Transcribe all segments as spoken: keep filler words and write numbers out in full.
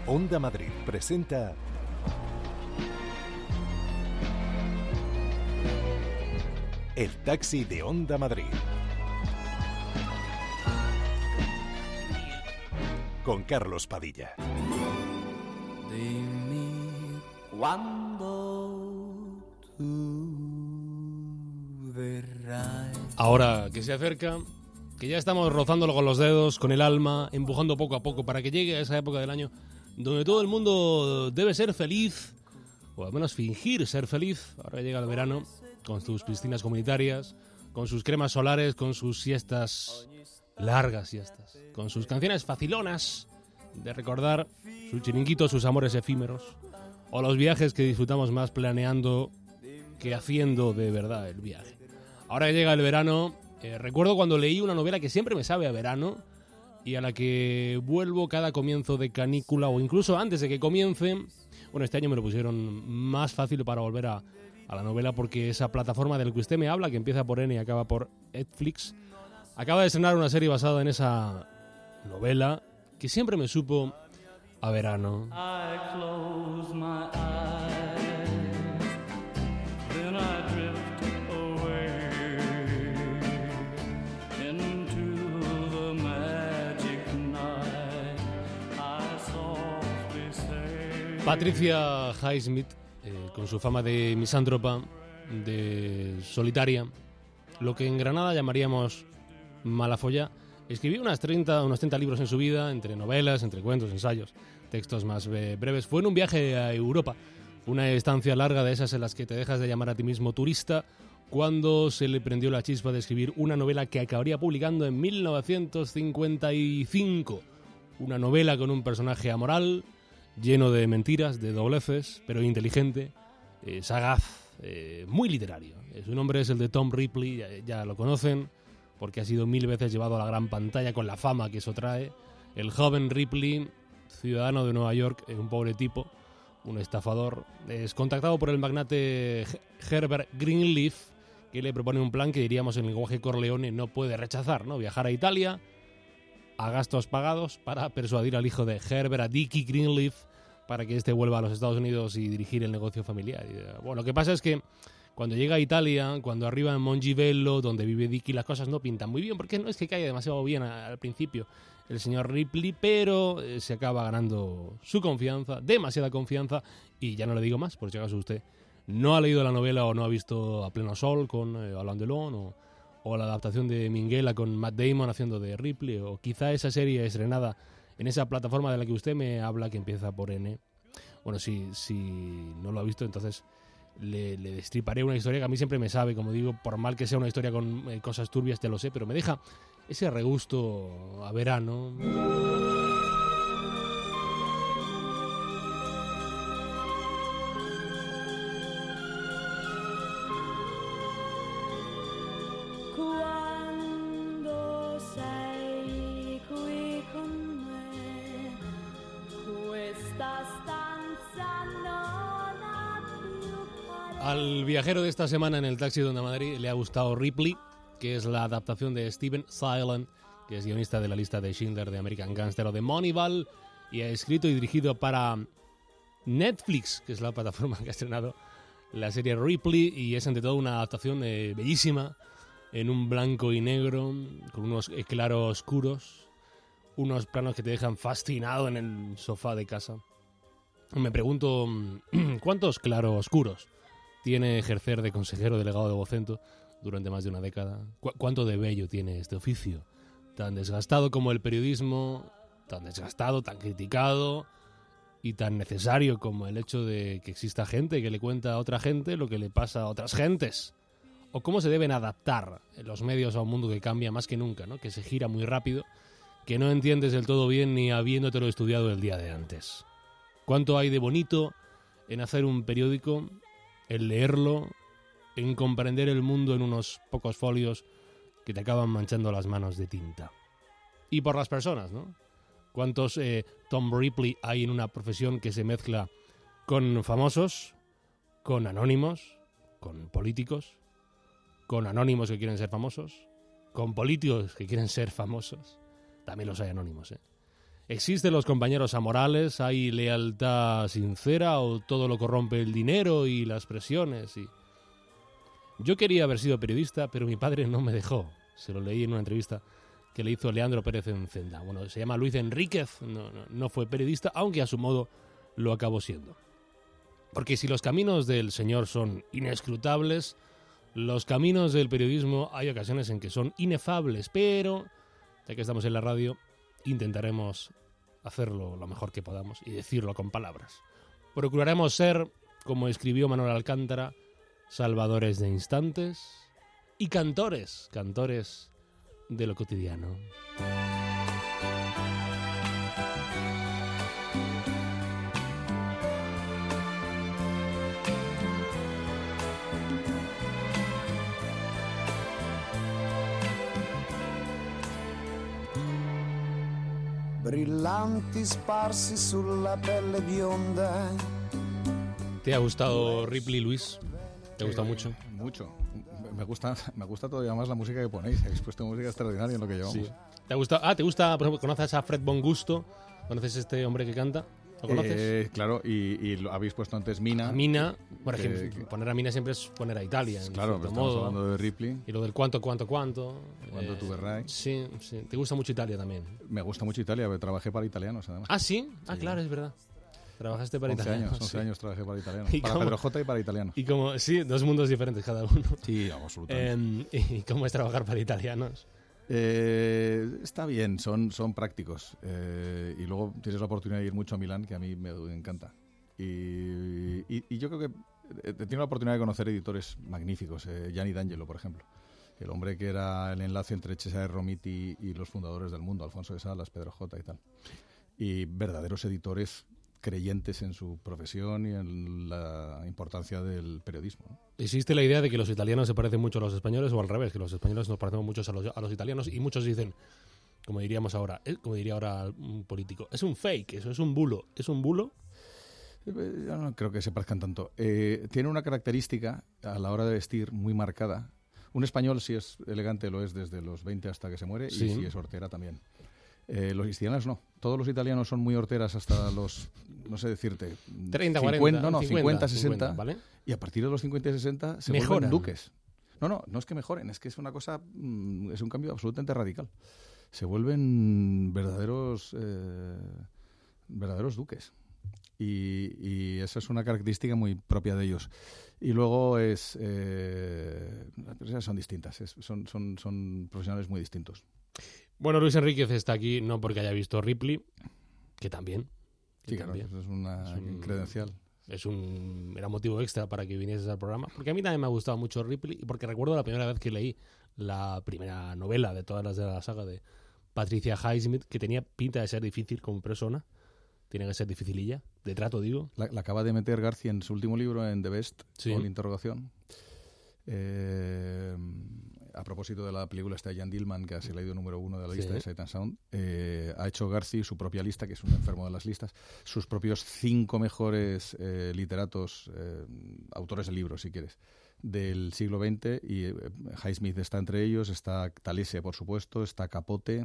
Onda Madrid presenta El Taxi de Onda Madrid. Con Carlos Padilla. Dimmi quando tu verrai. Ahora que se acerca, que ya estamos rozándolo con los dedos, con el alma, empujando poco a poco para que llegue a esa época del año donde todo el mundo debe ser feliz, o al menos fingir ser feliz. Ahora llega el verano, con sus piscinas comunitarias, con sus cremas solares, con sus siestas, largas siestas, con sus canciones facilonas de recordar, sus chiringuitos, sus amores efímeros, o los viajes que disfrutamos más planeando que haciendo de verdad el viaje. Ahora que llega el verano, eh, recuerdo cuando leí una novela que siempre me sabe a verano y a la que vuelvo cada comienzo de canícula o incluso antes de que comience. Bueno, este año me lo pusieron más fácil para volver a, a la novela porque esa plataforma del que usted me habla, que empieza por N y acaba por Netflix, acaba de estrenar una serie basada en esa novela que siempre me supo a verano. I close my eyes, then I drift away into the magic night. I softly say. Patricia Highsmith, eh, con su fama de misántropa, de solitaria, lo que en Granada llamaríamos malafolla, escribió unas treinta, unos treinta libros en su vida, entre novelas, entre cuentos, ensayos, textos más breves. Fue en un viaje a Europa, una estancia larga de esas en las que te dejas de llamar a ti mismo turista, cuando se le prendió la chispa de escribir una novela que acabaría publicando en mil novecientos cincuenta y cinco. Una novela con un personaje amoral, lleno de mentiras, de dobleces, pero inteligente, eh, sagaz, eh, muy literario. Su nombre es el de Tom Ripley, ya, ya lo conocen, porque ha sido mil veces llevado a la gran pantalla con la fama que eso trae. El joven Ripley, ciudadano de Nueva York, un pobre tipo, un estafador, es contactado por el magnate Herbert Greenleaf, que le propone un plan que diríamos en el lenguaje Corleone no puede rechazar, ¿no? Viajar a Italia a gastos pagados para persuadir al hijo de Herbert, a Dickie Greenleaf, para que éste vuelva a los Estados Unidos y dirigir el negocio familiar. Bueno, lo que pasa es que cuando llega a Italia, cuando arriba en Mongivello, donde vive Dickie, las cosas no pintan muy bien, porque no es que caiga demasiado bien al principio el señor Ripley, pero eh, se acaba ganando su confianza, demasiada confianza, y ya no le digo más, por si acaso usted no ha leído la novela o no ha visto A Pleno Sol con eh, Alain Delon, o, o la adaptación de Minghella con Matt Damon haciendo de Ripley, o quizá esa serie estrenada en esa plataforma de la que usted me habla, que empieza por N. Bueno, si, si no lo ha visto, entonces Le, le destriparé una historia que a mí siempre me sabe, como digo, por mal que sea una historia con eh, cosas turbias, te lo sé, pero me deja ese regusto a verano. Quando sei qui con me, questa stanza non ha più pareti. Al viajero de esta semana en el taxi de Onda Madrid le ha gustado Ripley, que es la adaptación de Steven Seilen, que es guionista de la lista de Schindler, de American Gangster o de Moneyball, y ha escrito y dirigido para Netflix, que es la plataforma que ha estrenado la serie Ripley, y es ante todo una adaptación eh, bellísima, en un blanco y negro, con unos claros oscuros, unos planos que te dejan fascinado en el sofá de casa. Me pregunto, ¿cuántos claroscuros tiene ejercer de consejero delegado de Vocento durante más de una década? ¿Cu- ¿Cuánto de bello tiene este oficio? Tan desgastado como el periodismo, tan desgastado, tan criticado y tan necesario como el hecho de que exista gente que le cuenta a otra gente lo que le pasa a otras gentes. O cómo se deben adaptar los medios a un mundo que cambia más que nunca, ¿no? Que se gira muy rápido, que no entiendes del todo bien ni habiéndotelo estudiado el día de antes. ¿Cuánto hay de bonito en hacer un periódico, en leerlo, en comprender el mundo en unos pocos folios que te acaban manchando las manos de tinta? Y por las personas, ¿no? ¿Cuántos eh, Tom Ripley hay en una profesión que se mezcla con famosos, con anónimos, con políticos, con anónimos que quieren ser famosos, con políticos que quieren ser famosos? También los hay anónimos, ¿eh? ¿Existen los compañeros amorales? ¿Hay lealtad sincera o todo lo corrompe el dinero y las presiones? Y... Yo quería haber sido periodista, pero mi padre no me dejó. Se lo leí en una entrevista que le hizo Leandro Pérez en Zenda. Bueno, se llama Luis Enríquez, no, no, no fue periodista, aunque a su modo lo acabó siendo. Porque si los caminos del señor son inescrutables, los caminos del periodismo hay ocasiones en que son inefables, pero ya que estamos en la radio, intentaremos hacerlo lo mejor que podamos y decirlo con palabras. Procuraremos ser, como escribió Manuel Alcántara, salvadores de instantes y cantores, cantores de lo cotidiano. Brillanti sparsi sulla pelle bionda. ¿Te ha gustado Ripley, Luis? ¿Te gusta Eh, mucho? Mucho. Me gusta, me gusta todavía más la música que ponéis. Habéis puesto música extraordinaria en lo que llevamos. Sí. ¿Te ha gustado? Ah, ¿te gusta, por ejemplo, conoces a Fred Von Gusto? ¿Conoces a este hombre que canta? ¿Lo conoces? Eh, claro, y, y lo habéis puesto antes Mina. A Mina, por que- ejemplo, que- poner a Mina siempre es poner a Italia, en Claro, cierto pero estamos modo. hablando de Ripley. Y lo del cuánto, cuánto, cuánto. Cuánto tu verrai. Sí, sí. ¿Te gusta mucho Italia también? Me gusta mucho Italia, porque trabajé para italianos, además. Ah, ¿sí? Ah, Sí. claro, es verdad. Trabajaste para once Italia. años, once Sí. años trabajé para italianos. ¿Y Para cómo? Pedro J y para italianos. Y como, sí, dos mundos diferentes cada uno. Sí, absolutamente. Eh, ¿Y cómo es trabajar para italianos? Eh, está bien, son, son prácticos. Eh, y luego tienes la oportunidad de ir mucho a Milán, que a mí me encanta. Y, y- y yo creo que he tenido la oportunidad de conocer editores magníficos. Eh, Gianni D'Angelo, por ejemplo. El hombre que era el enlace entre Cesare Romiti y los fundadores del mundo, Alfonso de Salas, Pedro J y tal. Y verdaderos editores creyentes en su profesión y en la importancia del periodismo, ¿no? ¿Existe la idea de que los italianos se parecen mucho a los españoles o al revés, que los españoles nos parecemos mucho a los, a los italianos? Y muchos dicen, como diríamos ahora, eh, como diría ahora un político, es un fake, eso es un bulo. ¿Es un bulo? Eh, Yo no creo que se parezcan tanto. Eh, tiene una característica a la hora de vestir muy marcada. Un español, si es elegante, lo es desde los veinte hasta que se muere, Sí. y si es hortera también. Eh, los italianos no. Todos los italianos son muy horteras hasta los, no sé decirte, treinta, cincuenta, cuarenta, no, no, cincuenta, cincuenta, sesenta, ¿vale? y a partir de los cincuenta y sesenta se Mejoran. vuelven duques. No, no, no es que mejoren, es que es una cosa, mm, es un cambio absolutamente radical. Se vuelven verdaderos, eh, verdaderos duques. Y, y esa es una característica muy propia de ellos. Y luego es, eh, las personas son distintas, es- son, son, son profesionales muy distintos. Bueno, Luis Enríquez está aquí no porque haya visto Ripley, que también. que Sí, claro, también. eso es una Es un- credencial. Es un era motivo extra para que vinieses al programa, porque a mí también me ha gustado mucho Ripley y porque recuerdo la primera vez que leí la primera novela de todas las de la saga de Patricia Highsmith, que tenía pinta de ser difícil como persona, tiene que ser dificililla, de trato digo. La, la acaba de meter García en su último libro, en The Best, Sí. con la interrogación. Eh, a propósito de la película esta de Jan Dillman, que ha sido leído número uno de la Sí. lista de Sight and Sound, eh, ha hecho García su propia lista, que es un enfermo de las listas, sus propios cinco mejores eh, literatos, eh, autores de libros, si quieres, del siglo veinte, y eh, Highsmith está entre ellos, está Talese, por supuesto, está Capote,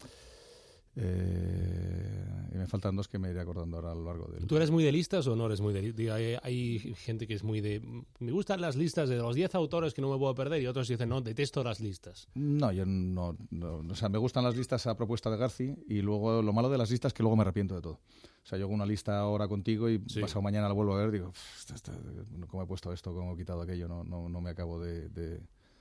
eh, y me faltan dos que me iré acordando ahora a lo largo del... ¿Tú eres muy de listas o no eres muy de listas? Hay, hay gente que es muy de... Me gustan las listas de los diez autores que no me puedo perder y otros dicen, no, detesto las listas. No, yo no, no, o sea, me gustan las listas a propuesta de Garci, y luego lo malo de las listas es que luego me arrepiento de todo. O sea, yo hago una lista ahora contigo y Sí. pasado mañana la vuelvo a ver, digo, "Esta- esta- ¿cómo he puesto esto? ¿Cómo he quitado aquello? No, no, no me acabo de, de,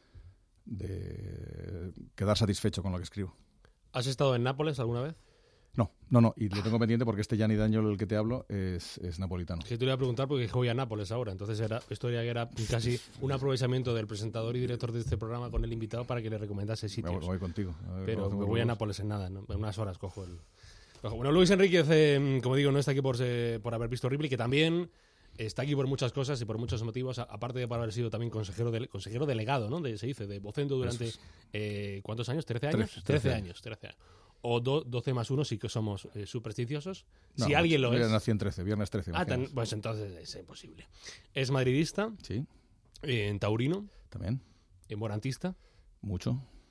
de quedar satisfecho con lo que escribo. ¿Has estado en Nápoles alguna vez? No, no, no, y lo tengo pendiente porque este Gianni D'Angelo del que te hablo es, es napolitano. Que te iba a preguntar porque voy a Nápoles ahora, entonces era historia que era casi un aprovechamiento del presentador y director de este programa con el invitado para que le recomendase Me voy, sitios. me voy contigo. A ver Pero cómo hacemos me voy a los dos. Nápoles en nada, ¿no? En unas horas cojo el... cojo. Bueno, Luis Enríquez, eh, como digo, no está aquí por, se- por haber visto Ripley, que también está aquí por muchas cosas y por muchos motivos, a- aparte de por haber sido también consejero, de, consejero delegado, ¿no? De, se dice, de vocento durante... Eso es. eh, ¿Cuántos años? ¿trece años? Trece, trece trece años, trece años. O do- doce más uno sí que somos eh, supersticiosos. No, si alguien lo yo es... nací en trece, viernes trece. Ah, tan- imaginaos. pues entonces es imposible. Es madridista, Sí, eh, en taurino, también, en morantista. mucho.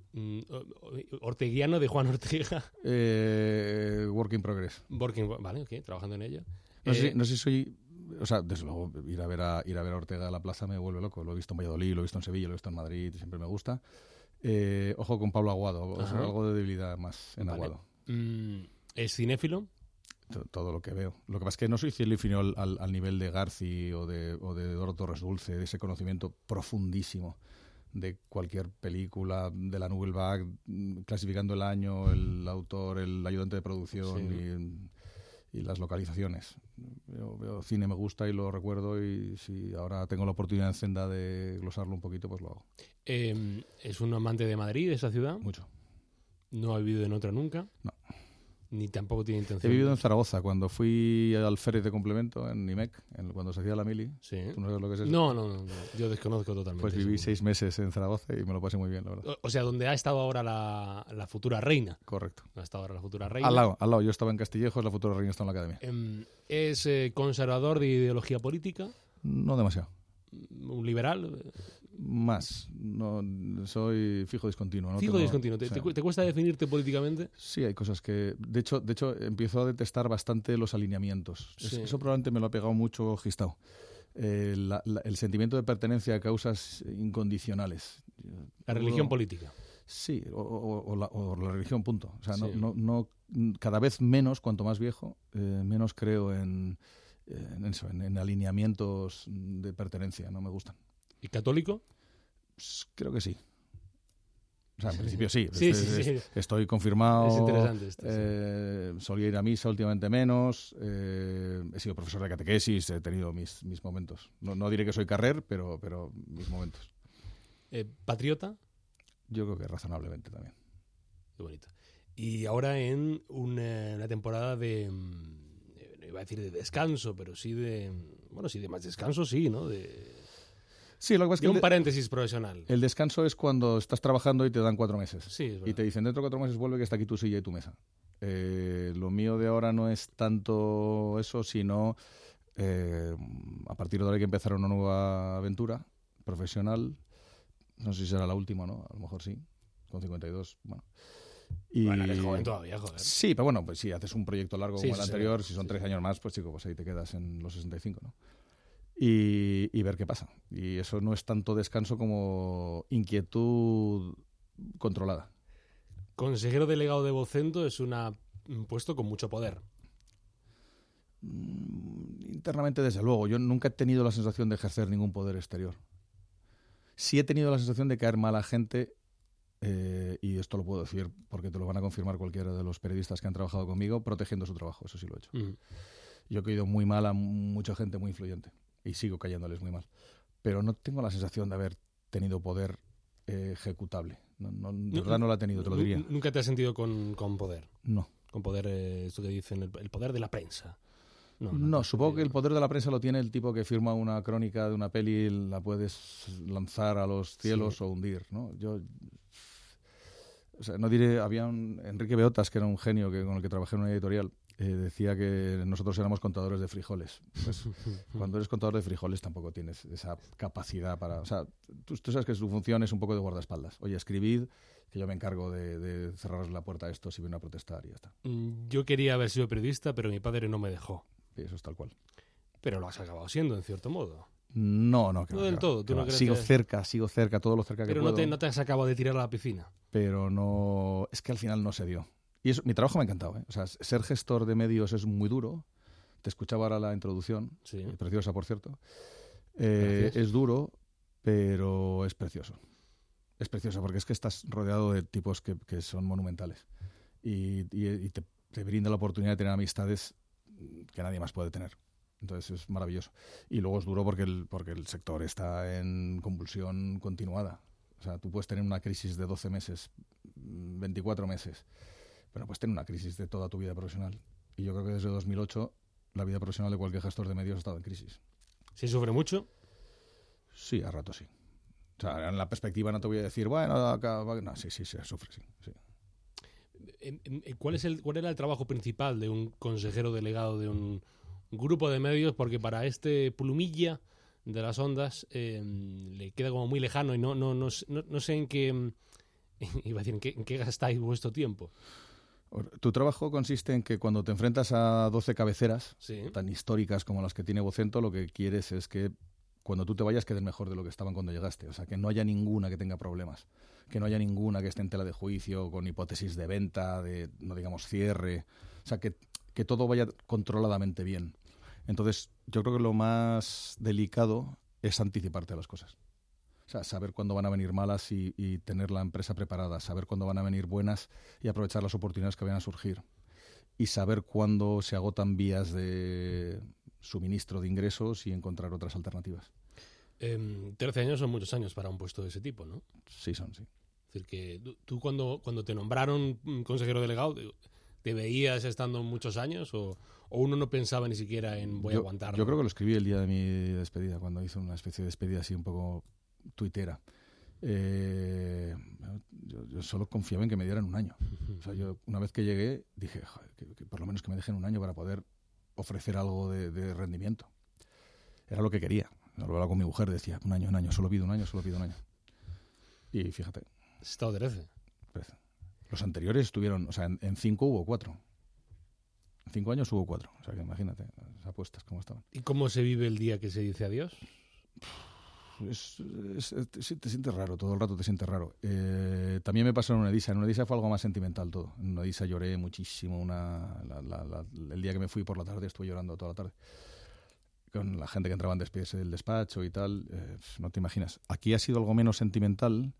Mm, Orteguiano de Juan Ortega. Eh, work in progress. Working, vale, ok, trabajando en ello. No, Eh, sé, si- no sé si soy... O sea, desde luego, ir a, ver a, ir a ver a Ortega a la plaza me vuelve loco. Lo he visto en Valladolid, lo he visto en Sevilla, lo he visto en Madrid, siempre me gusta. Eh, ojo con Pablo Aguado, o sea, Ajá. algo de debilidad más en Vale. Aguado. mm, ¿Es cinéfilo? To- Todo lo que veo. Lo que pasa es que no soy cinéfilo al, al, al nivel de Garci o de, o de Eduardo Torres Dulce, de ese conocimiento profundísimo de cualquier película, de la Nouvelle Vague, mm, clasificando el año, el autor, el ayudante de producción y, y las localizaciones. Yo veo cine, me gusta y lo recuerdo, y si ahora tengo la oportunidad en Zenda de glosarlo un poquito, pues lo hago. Eh, ¿Es un amante de Madrid, de esa ciudad? Mucho. ¿No ha vivido en otra nunca? No. Ni tampoco tiene He intención. vivido en Zaragoza, cuando fui al Ferry de complemento, en I M E C, en- cuando se hacía la mili. Sí. ¿Tú no sabes lo que es eso? No, no, no, no, yo desconozco totalmente. Pues viví seguro. seis meses en Zaragoza y me lo pasé muy bien, la verdad. O, o sea, donde ha estado ahora la, la futura reina. Correcto. Ha estado ahora la futura reina. Al lado, al lado. Yo estaba en Castillejos, la futura reina está en la academia. Em, ¿Es eh, conservador de ideología política? No demasiado. ¿Un liberal? Más. No, soy fijo discontinuo. No Fijo tengo- discontinuo. ¿Te, sí. te cu- te cuesta definirte políticamente? Sí, hay cosas que... De hecho, de hecho, empiezo a detestar bastante los alineamientos. Es- Sí. Eso probablemente me lo ha pegado mucho Gistau. Eh, la- la- el sentimiento de pertenencia a causas incondicionales. La religión Yo- política. Sí, o, o- o la, o la religión, punto. O sea, no, Sí. no, no, cada vez menos, cuanto más viejo, eh, menos creo en, en eso, en, en alineamientos de pertenencia. No me gustan. ¿Y católico? Pues, creo que sí. O sea, en principio sí. Sí, Es- sí, es- sí. Estoy confirmado. Es interesante esto, sí. eh, solía ir a misa últimamente menos. eh, he sido profesor de catequesis, he tenido mis, mis momentos. No, no diré que soy carrer, pero, pero mis momentos. Eh, ¿Patriota? Yo creo que razonablemente también. Qué bonito. Y ahora en una, una temporada de... mm, eh, no iba a decir de descanso, pero sí de... Bueno, sí, de más descanso, sí, ¿no? De, Sí, lo que pasa es de que un el, de- paréntesis profesional. el descanso es cuando estás trabajando y te dan cuatro meses. Sí, es Y verdad. te dicen, dentro de cuatro meses vuelve, que está aquí tu silla y tu mesa. Eh, lo mío de ahora no es tanto eso, sino eh, a partir de ahora hay que empezar una nueva aventura profesional. No sé si será la última, ¿no? A lo mejor sí, con cincuenta y dos. Bueno, y... Bueno, eres joven todavía, joder. Sí, pero bueno, pues si haces un proyecto largo Sí, como sí, el sí. anterior, si son Sí, tres sí. años más, pues chico, pues ahí te quedas en los sesenta y cinco, ¿no? Y, y ver qué pasa. Y eso no es tanto descanso como inquietud controlada. Consejero delegado de Vocento es una, un puesto con mucho poder. Mm, Internamente, desde luego, yo nunca he tenido la sensación de ejercer ningún poder exterior. Sí he tenido la sensación de caer mal a gente, eh, y esto lo puedo decir porque te lo van a confirmar cualquiera de los periodistas que han trabajado conmigo, protegiendo su trabajo, eso sí lo he hecho. Mm. Yo he caído muy mal a mucha gente muy influyente y sigo cayéndoles muy mal. Pero no tengo la sensación de haber tenido poder eh, ejecutable. No, no, de verdad no lo he tenido, te lo Nu- diría. Nunca te has sentido con, con poder. No. Con poder, eh, esto que dicen, el, el poder de la prensa. No, No, te has supongo que el sentido- poder de la prensa lo tiene el tipo que firma una crónica de una peli, la puedes lanzar a los cielos Sí. o hundir, ¿no? Yo, o sea, no diré, había un Enrique Beotas, que era un genio que con el que trabajé en una editorial, eh, decía que nosotros éramos contadores de frijoles. Pues, cuando eres contador de frijoles tampoco tienes esa capacidad para... O sea, tú, tú sabes que su función es un poco de guardaespaldas. Oye, escribid, que yo me encargo de, de cerrar la puerta a esto si vienen a protestar y ya está. Mm, Yo quería haber sido periodista, pero mi padre no me dejó. Y eso es tal cual. Pero lo has acabado siendo, en cierto modo. No, no, que No va, del que va, todo, que ¿tú no va. crees Sigo que- cerca, sigo cerca, todo lo cerca que Pero puedo. no te, no te has acabado de tirar a la piscina. Pero no... Es que al final no se dio. Y eso, mi trabajo me ha encantado, ¿eh? O sea, ser gestor de medios es muy duro. Te escuchaba ahora la introducción, Sí. preciosa, por cierto. Eh, Gracias. es duro, pero es precioso. Es precioso porque es que estás rodeado de tipos que, que son monumentales. Y, y- y te, te brinda la oportunidad de tener amistades que nadie más puede tener. Entonces es maravilloso. Y luego es duro porque el, porque el sector está en convulsión continuada. O sea, tú puedes tener una crisis de doce meses, veinticuatro meses, pero puedes tener una crisis de toda tu vida profesional. Y yo creo que desde dos mil ocho la vida profesional de cualquier gestor de medios ha estado en crisis. ¿Se sufre mucho? Sí, a rato sí. O sea, en la perspectiva no te voy a decir, bueno, acá, va- no, sí, sí, se sufre, sí. sí. En- en- ¿Cuál, es el, ¿Cuál era el trabajo principal de un consejero delegado de un grupo de medios? Porque para este plumilla de las ondas eh, le queda como muy lejano y no, no, no, s- no, no sé en qué, iba a decir, ¿en qué, en qué gastáis vuestro tiempo? Tu trabajo consiste en que cuando te enfrentas a doce cabeceras, Sí. tan históricas como las que tiene Vocento, lo que quieres es que cuando tú te vayas queden mejor de lo que estaban cuando llegaste. O sea, que no haya ninguna que tenga problemas, que no haya ninguna que esté en tela de juicio, con hipótesis de venta, de, no digamos, cierre. O sea, que, que todo vaya controladamente bien. Entonces, yo creo que lo más delicado es anticiparte a las cosas. O sea, saber cuándo van a venir malas y, y tener la empresa preparada, saber cuándo van a venir buenas y aprovechar las oportunidades que vayan a surgir. Y saber cuándo se agotan vías de suministro de ingresos y encontrar otras alternativas. Eh, trece años son muchos años para un puesto de ese tipo, ¿no? Sí, son, sí. Es decir, que tú, tú cuando, cuando te nombraron mm, consejero delegado, ¿te, te veías estando muchos años o, o uno no pensaba ni siquiera en voy yo, a aguantar? Yo creo que lo escribí el día de mi despedida, cuando hice una especie de despedida así un poco tuitera. Eh, yo, yo solo confiaba en que me dieran un año. O sea, yo una vez que llegué dije, joder, que, que por lo menos que me dejen un año para poder ofrecer algo de, de rendimiento. Era lo que quería. Lo hablaba con mi mujer, decía, un año, un año, solo pido un año, solo pido un año. Y fíjate. Has estado trece. trece. Los anteriores estuvieron, o sea, en, en cinco hubo cuatro. En cinco años hubo cuatro. O sea, que imagínate las apuestas cómo estaban. ¿Y cómo se vive el día que se dice adiós? Es, es, es, te, te sientes raro, todo el rato te sientes raro. Eh, también me pasó en Unedisa. En Unedisa fue algo más sentimental todo. En Unedisa lloré muchísimo. Una, la, la, la, el día que me fui por la tarde estuve llorando toda la tarde. Con la gente que entraba en despedirse del despacho y tal. Eh, no te imaginas. Aquí ha sido algo menos sentimental,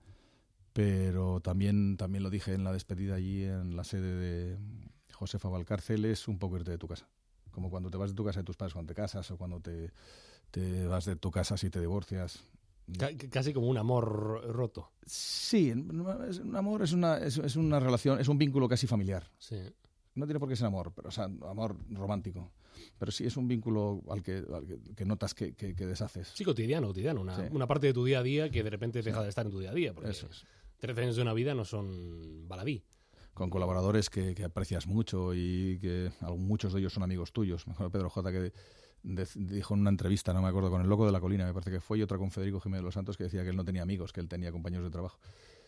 pero también, también lo dije en la despedida allí en la sede de Josefa Valcárcel, es un poco irte de tu casa. Como cuando te vas de tu casa de tus padres cuando te casas o cuando te... te vas de tu casa si te divorcias. C- casi como un amor roto. Sí, es un amor es una, es, es una relación, es un vínculo casi familiar. Sí. No tiene por qué ser amor, pero, o sea, amor romántico. Pero sí es un vínculo al que, al que, que notas que, que, que deshaces. Sí, cotidiano, cotidiano. Una, Sí. una parte de tu día a día que de repente deja de estar en tu día a día. Porque Eso es. trece años de una vida no son baladí. Con colaboradores que, que aprecias mucho y que muchos de ellos son amigos tuyos. Mejor Pedro J. que de, dijo en una entrevista, no me acuerdo, con el Loco de la Colina, me parece que fue, y otra con Federico Jiménez de los Santos, que decía que él no tenía amigos, que él tenía compañeros de trabajo.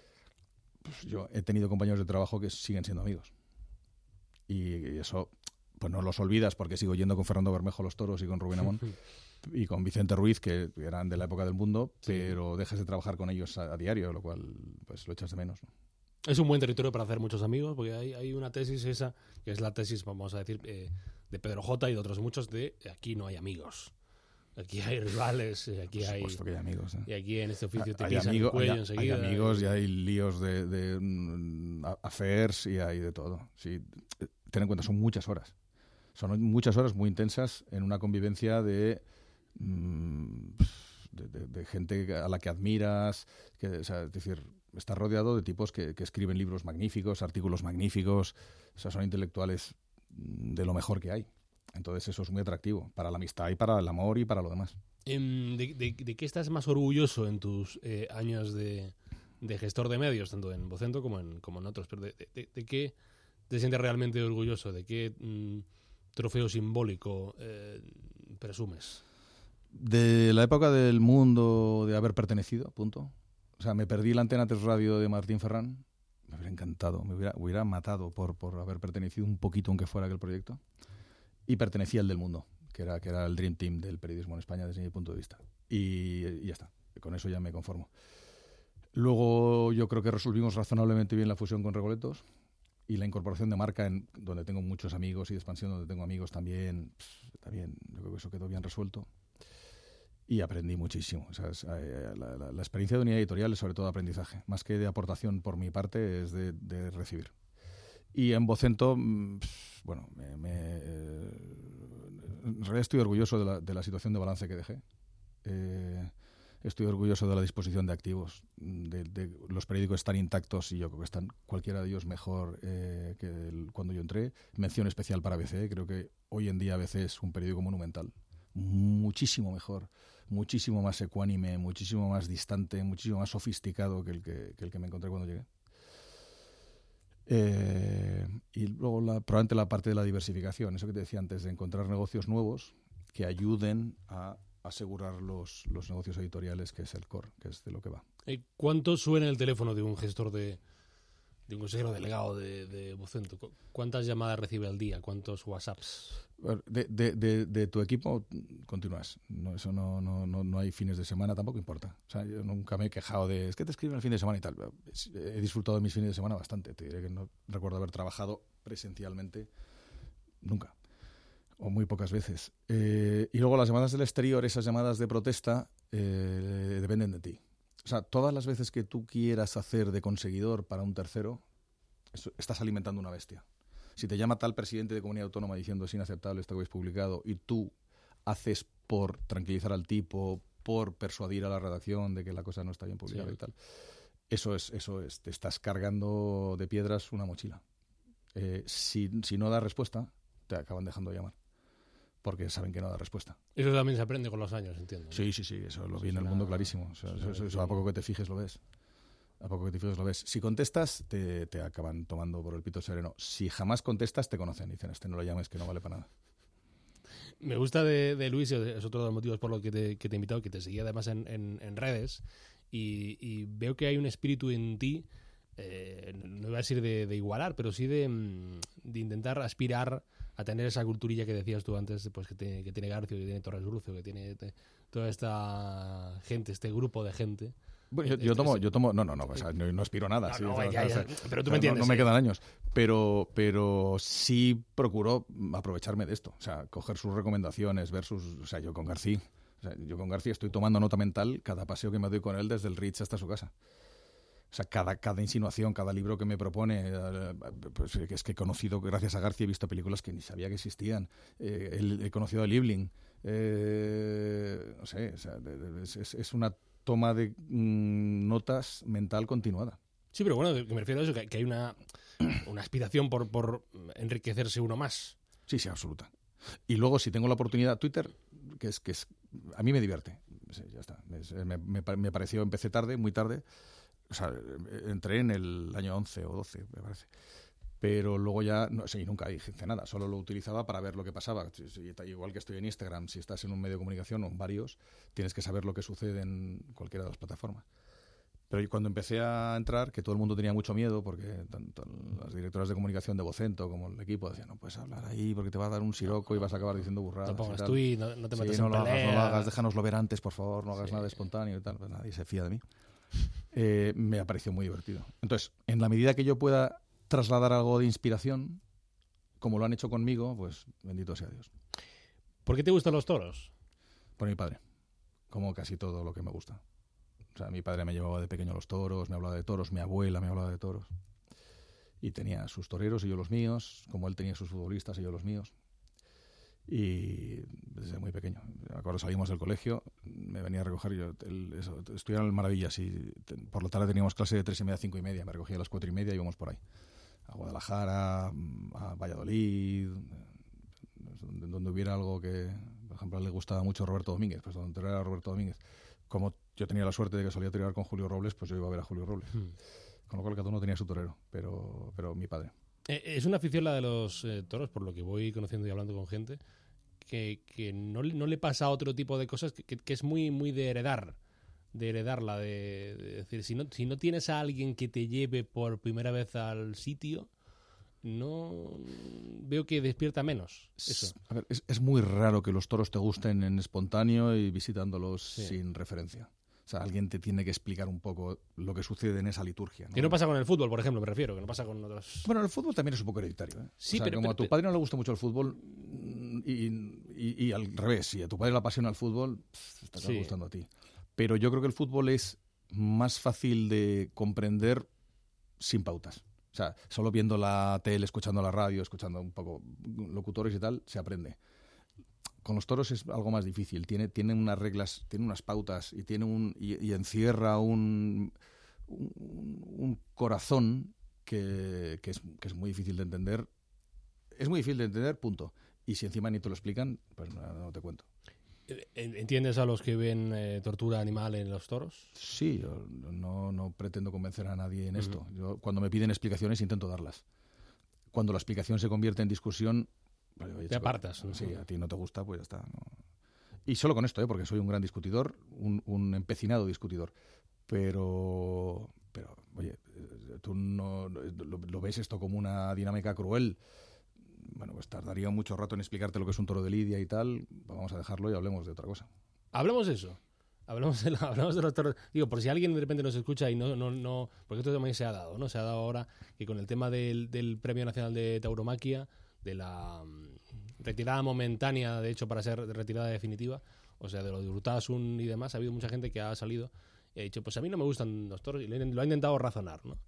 Pues yo he tenido compañeros de trabajo que siguen siendo amigos. Y, y eso, pues no los olvidas, porque sigo yendo con Fernando Bermejo a los toros y con Rubén Amón y con Vicente Ruiz, que eran de la época del Mundo, Sí. pero dejas de trabajar con ellos a, a diario, lo cual pues lo echas de menos, ¿no? Es un buen territorio para hacer muchos amigos, porque hay, hay una tesis esa, que es la tesis, vamos a decir, eh, de Pedro J. y de otros muchos, de aquí no hay amigos. Aquí hay rivales, eh, aquí Por hay... supuesto que hay amigos, ¿eh? Y aquí en este oficio te hay, pisan amigo- el cuello hay- enseguida. hay amigos y hay líos de, de mm, affairs y hay de todo. Sí, ten en cuenta, son muchas horas. Son muchas horas muy intensas en una convivencia de, mm, de, de- de gente a la que admiras. Que, o sea, es decir, estás rodeado de tipos que, que escriben libros magníficos, artículos magníficos. O sea, son intelectuales mm, de lo mejor que hay. Entonces eso es muy atractivo para la amistad y para el amor y para lo demás. Em, ¿De, de, de qué estás más orgulloso en tus eh, años de, de gestor de medios, tanto en Vocento como en, como en otros? Pero de, de, de qué te sientes realmente orgulloso? ¿De qué mm, trofeo simbólico eh, presumes? De la época del Mundo, de haber pertenecido, punto. O sea, me perdí la Antena tres Radio de Martín Ferrán. Me hubiera encantado, me hubiera, hubiera matado por, por haber pertenecido un poquito, aunque fuera aquel proyecto. Y pertenecía al del Mundo, que era, que era el Dream Team del periodismo en España desde mi punto de vista. Y, y ya está, con eso ya me conformo. Luego yo creo que resolvimos razonablemente bien la fusión con Recoletos y la incorporación de marca, en donde tengo muchos amigos, y de expansión, donde tengo amigos también. Pff, también yo creo que eso quedó bien resuelto. Y aprendí muchísimo. O sea, es, eh, la, la, la experiencia de unidad editorial es sobre todo aprendizaje. Más que de aportación por mi parte, es de, de recibir. Y en Vocento, pff, bueno, me, me, eh, en realidad estoy orgulloso de la, de la situación de balance que dejé. Eh, estoy orgulloso de la disposición de activos. De, de los periódicos están intactos y yo creo que están cualquiera de ellos mejor eh, que el, cuando yo entré. Mención especial para A B C. Creo que hoy en día A B C es un periódico monumental. Muchísimo mejor, muchísimo más ecuánime, muchísimo más distante, muchísimo más sofisticado que el que, que, el que me encontré cuando llegué. Eh, y luego la, probablemente la parte de la diversificación, eso que te decía antes, de encontrar negocios nuevos que ayuden a asegurar los, los negocios editoriales, que es el core, que es de lo que va. ¿Cuánto suena el teléfono de un gestor de, de un consejero delegado de, de Vocento. ¿Cu- ¿Cuántas llamadas recibe al día? ¿Cuántos WhatsApps? De, de, de, de tu equipo continúas. No, eso no, no, no, no hay fines de semana, tampoco importa. O sea, yo nunca me he quejado de, es que te escriben el fin de semana y tal. He disfrutado de mis fines de semana bastante. Te diré que no recuerdo haber trabajado presencialmente nunca. O muy pocas veces. Eh, y luego las llamadas del exterior, esas llamadas de protesta, eh, dependen de ti. O sea, todas las veces que tú quieras hacer de conseguidor para un tercero, eso, estás alimentando una bestia. Si te llama tal presidente de comunidad autónoma diciendo es inaceptable esto que habéis publicado y tú haces por tranquilizar al tipo, por persuadir a la redacción de que la cosa no está bien publicada Sí. y tal, eso es, eso es, te estás cargando de piedras una mochila. Eh, si, si no da respuesta, te acaban dejando de llamar. Porque saben que no da respuesta. Eso también se aprende con los años, entiendo, ¿no? Sí, sí, sí, eso lo Eso vi en es el una- mundo clarísimo. O sea, eso es eso, una eso- eso a lección. poco que te fijes lo ves. A poco que te fijes lo ves. Si contestas, te, te acaban tomando por el pito sereno. Si jamás contestas, te conocen. Dicen, este no lo llames, que no vale para nada. Me gusta de, de Luis, es otro de los motivos por los que te, que te he invitado, que te seguía además en, en, en redes, y, y veo que hay un espíritu en ti, eh, no iba a decir de, de igualar, pero sí de, mm, de intentar aspirar a tener esa culturilla que decías tú antes, pues que tiene, que tiene García, que tiene Torres Brucio, que tiene te- toda esta gente, este grupo de gente. Bueno, yo, yo tomo, yo tomo, no, no, no, o sea, no, no aspiro a nada. No, sí, no, o sea, ya, o sea, ya, pero tú o me sea, entiendes, No, no me sí. quedan años, pero, pero sí procuro aprovecharme de esto, o sea, coger sus recomendaciones, ver sus, o sea, yo con García, o sea, yo con García estoy tomando nota mental cada paseo que me doy con él desde el Ritz hasta su casa. O sea, cada, cada insinuación, cada libro que me propone, eh, pues es que he conocido, gracias a García, he visto películas que ni sabía que existían. Eh, el- he conocido a Liebling. Eh, no sé, o sea, de- de- es, es- es una toma de mm, notas mental continuada. Sí, pero bueno, que me refiero a eso, que, que hay una, una aspiración por, por enriquecerse uno más. Sí, sí, absoluta. Y luego, si tengo la oportunidad, Twitter, que es que es a mí me divierte. Sí, ya está. Es- me, me, me pareció, empecé tarde, muy tarde. O sea, entré en el año once o doce, me parece. Pero luego ya, no sé, y nunca hice nada, solo lo utilizaba para ver lo que pasaba. Sí, sí, igual que estoy en Instagram, si estás en un medio de comunicación o en varios, tienes que saber lo que sucede en cualquiera de las plataformas. Pero cuando empecé a entrar, que todo el mundo tenía mucho miedo, porque tanto las directoras de comunicación de Vocento como el equipo decían, no puedes hablar ahí porque te va a dar un siroco y vas a acabar diciendo burradas. No y pongas tal. tweet, no, no te Sí, metas no en lo hagas, peleas. no lo hagas, déjanoslo ver antes, por favor, no hagas Sí. nada espontáneo y tal. Pues nadie se fía de mí. Eh, me ha parecido muy divertido. Entonces, en la medida que yo pueda trasladar algo de inspiración, como lo han hecho conmigo, pues bendito sea Dios. ¿Por qué te gustan los toros? Por mi padre, como casi todo lo que me gusta. O sea, mi padre me llevaba de pequeño a los toros, me hablaba de toros, mi abuela me hablaba de toros. Y tenía sus toreros y yo los míos, como él tenía sus futbolistas y yo los míos. Y desde muy pequeño. Me acuerdo, salimos del colegio, me venía a recoger, yo el, eso, estudiaba en el Maravillas y te- por la tarde teníamos clase de tres y media a cinco y media, me recogía a las cuatro y media y íbamos por ahí. A Guadalajara, a Valladolid, donde, donde hubiera algo que, por ejemplo, a él le gustaba mucho Roberto Domínguez, pues donde era Roberto Domínguez. Como yo tenía la suerte de que solía tirar con Julio Robles, pues yo iba a ver a Julio Robles. Hmm. Con lo cual cada uno tenía su torero, pero, pero mi padre. Eh, Es una afición la de los eh, toros, por lo que voy conociendo y hablando con gente, que, que no, le- no le pasa a otro tipo de cosas, que, que- que es muy, muy de heredar, de heredarla, de, de decir, si no, si no tienes a alguien que te lleve por primera vez al sitio, no veo que despierta menos eso. A ver, es, es muy raro que los toros te gusten en espontáneo y visitándolos Sí. sin referencia. O sea, alguien te tiene que explicar un poco lo que sucede en esa liturgia, ¿no? Que no pasa con el fútbol, por ejemplo, me refiero, que no pasa con otros... Bueno, el fútbol también es un poco hereditario, ¿eh? Sí, o sea, pero- como pero- a tu padre no le gusta mucho el fútbol mm, y, y- y al revés, si a tu padre le apasiona el fútbol, pff, te está Sí. gustando a ti. Pero yo creo que el fútbol es más fácil de comprender sin pautas. O sea, solo viendo la tele, escuchando la radio, escuchando un poco locutores y tal, se aprende. Con los toros es algo más difícil. Tiene, tiene unas reglas, tiene unas pautas y tiene un y, y encierra un, un, un corazón que, que, es, que es muy difícil de entender. Es muy difícil de entender, punto. Y si encima ni te lo explican, pues no, no te cuento. ¿Entiendes a los que ven eh, tortura animal en los toros? Sí, yo no, no pretendo convencer a nadie en esto. Yo, cuando me piden explicaciones, intento darlas. Cuando la explicación se convierte en discusión, vale, oye, Te chico, apartas, ¿no? Sí, a ti no te gusta, pues ya está. ¿no? Y solo con esto, ¿eh? Porque soy un gran discutidor, un, un empecinado discutidor. Pero, pero, oye, tú no lo, lo ves esto como una dinámica cruel. Bueno, pues tardaría mucho rato en explicarte lo que es un toro de lidia y tal. Vamos a dejarlo y hablemos de otra cosa. Hablemos de eso. Hablamos de, la, hablamos de los toros. Digo, por si alguien de repente nos escucha y no, no, no, porque esto también se ha dado, ¿no? Se ha dado ahora que con el tema del, del Premio Nacional de Tauromaquia, de la um, retirada momentánea, de hecho, para ser retirada definitiva, o sea, de lo de Urtasun y demás, ha habido mucha gente que ha salido y ha dicho, pues a mí no me gustan los toros, y lo, lo ha intentado razonar, ¿no?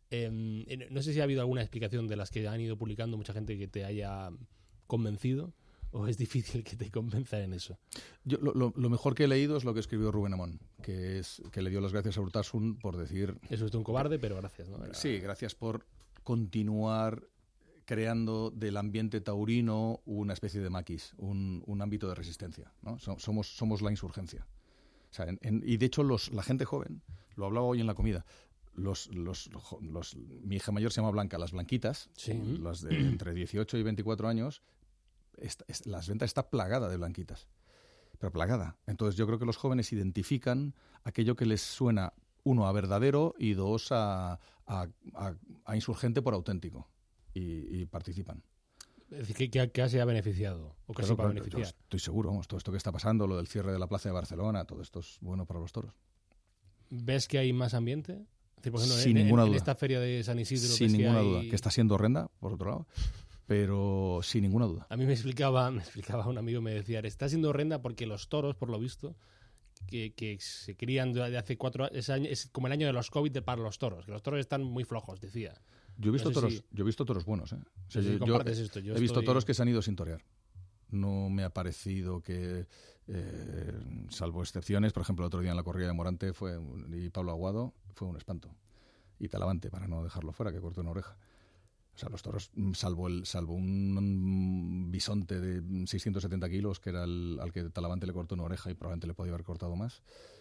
Eh, no sé si ha habido alguna explicación de las que han ido publicando mucha gente que te haya convencido. ¿O es difícil que te convenza en eso? Yo, lo, lo, lo mejor que he leído es lo que escribió Rubén Amón, que es que le dio las gracias a Urtasun por decir... Eso es un cobarde, pero gracias, ¿no? Era... Sí, gracias por continuar creando del ambiente taurino una especie de maquis, un, un ámbito de resistencia, ¿no? Somos, somos la insurgencia. O sea, en, en, y de hecho los, la gente joven, lo hablaba hoy en la comida, los, los, los, los, mi hija mayor se llama Blanca, las blanquitas, sí. las de entre dieciocho y veinticuatro años... Esta, esta, las ventas está plagada de blanquitas, pero plagada. Entonces yo creo que los jóvenes identifican aquello que les suena, uno, a verdadero y dos, a, a, a, a insurgente por auténtico y, y participan. Es decir, que, que se ha beneficiado o que claro, se va a claro, beneficiar. Estoy seguro, vamos, todo esto que está pasando, lo del cierre de la Plaza de Barcelona, todo esto es bueno para los toros. ¿Ves que hay más ambiente? Es decir, por ejemplo, Sin en, ninguna en, duda. en esta feria de San Isidro. Sin ¿ves ninguna que hay... duda, que está siendo horrenda, por otro lado. Pero sin ninguna duda. A mí me explicaba, me explicaba un amigo, me decía, está siendo horrenda porque los toros, por lo visto, que, que se crían de hace cuatro años, es, es como el año de los COVID para los toros, que los toros están muy flojos, decía. Yo he visto, no sé toros, si... yo he visto toros buenos, ¿eh? O sea, si yo, yo, yo esto, yo he visto estoy... toros que se han ido sin torear. No me ha parecido que, eh, salvo excepciones, por ejemplo, el otro día en la corrida de Morante fue y Pablo Aguado fue un espanto. Y Talavante, para no dejarlo fuera, que cortó una oreja. O sea, los toros, salvo el salvo un, un bisonte de seiscientos setenta kilos, que era el al que Talavante le cortó una oreja y probablemente le podía haber cortado más,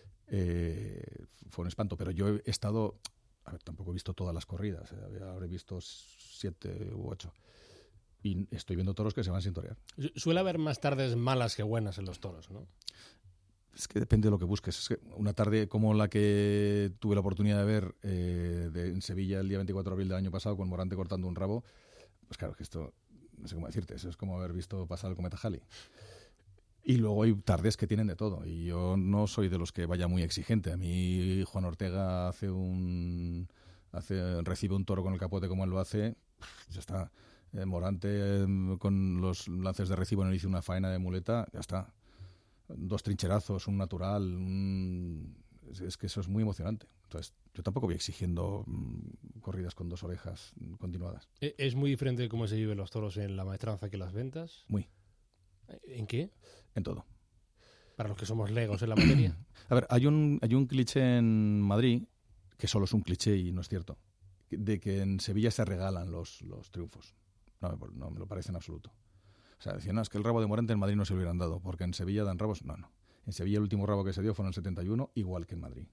eh, fue un espanto. Pero yo he estado... A ver, tampoco he visto todas las corridas, eh, habré visto siete u ocho. Y estoy viendo toros que se van sin torear. Suele haber más tardes malas que buenas en los toros, ¿no? Es que depende de lo que busques. Es que una tarde como la que tuve la oportunidad de ver eh, de, en Sevilla el día veinticuatro de abril del año pasado, con Morante cortando un rabo, pues claro, que esto, no sé cómo decirte, eso es como haber visto pasar el cometa Halley. Y luego hay tardes que tienen de todo. Y yo no soy de los que vaya muy exigente. A mí Juan Ortega hace un hace recibe un toro con el capote como él lo hace, ya está. Eh, Morante eh, con los lances de recibo en el hizo una faena de muleta, ya está. Dos trincherazos, un natural, un... Es, es que eso es muy emocionante. Entonces, yo tampoco voy exigiendo mmm, corridas con dos orejas continuadas. ¿Es muy diferente cómo se viven los toros en la maestranza que las ventas? Muy. ¿En qué? En todo. Para los que somos legos en la materia. A ver, hay un, hay un cliché en Madrid, que solo es un cliché y no es cierto, de que en Sevilla se regalan los, los triunfos. No, no me lo parece en absoluto. O sea, decían, no, es que el rabo de Morante en Madrid no se lo hubieran dado, porque en Sevilla dan rabos. No, no. En Sevilla el último rabo que se dio fue en el setenta y uno, igual que en Madrid.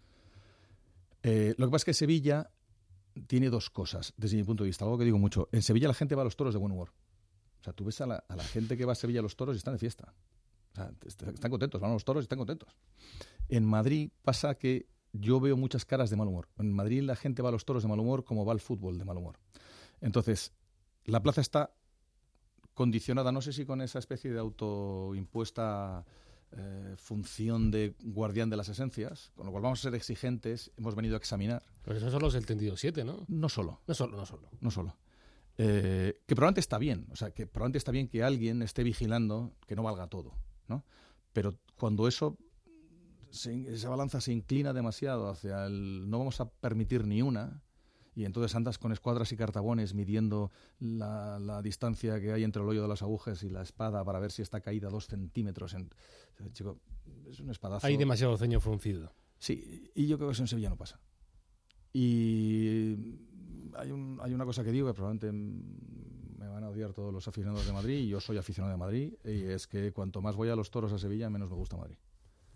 Eh, lo que pasa es que Sevilla tiene dos cosas, desde mi punto de vista. Algo que digo mucho. En Sevilla la gente va a los toros de buen humor. O sea, tú ves a la, a la gente que va a Sevilla a los toros y están de fiesta. O sea, están contentos, van a los toros y están contentos. En Madrid pasa que yo veo muchas caras de mal humor. En Madrid la gente va a los toros de mal humor como va al fútbol de mal humor. Entonces, la plaza está condicionada, no sé si con esa especie de autoimpuesta eh, función de guardián de las esencias, con lo cual vamos a ser exigentes, hemos venido a examinar. Pero eso son los del tendido siete, ¿no? No solo. No solo, no solo. No solo. Eh, que probablemente está bien, o sea, que probablemente está bien que alguien esté vigilando que no valga todo, ¿no? Pero cuando eso, se, esa balanza se inclina demasiado hacia el no vamos a permitir ni una, y entonces andas con escuadras y cartabones midiendo la, la distancia que hay entre el hoyo de las agujas y la espada para ver si está caída dos centímetros. En, chico, es un espadazo. Hay demasiado ceño fruncido. Sí, y yo creo que eso en Sevilla no pasa. Y hay, un, hay una cosa que digo que probablemente me van a odiar todos los aficionados de Madrid, y yo soy aficionado de Madrid, y es que cuanto más voy a los toros a Sevilla, menos me gusta Madrid.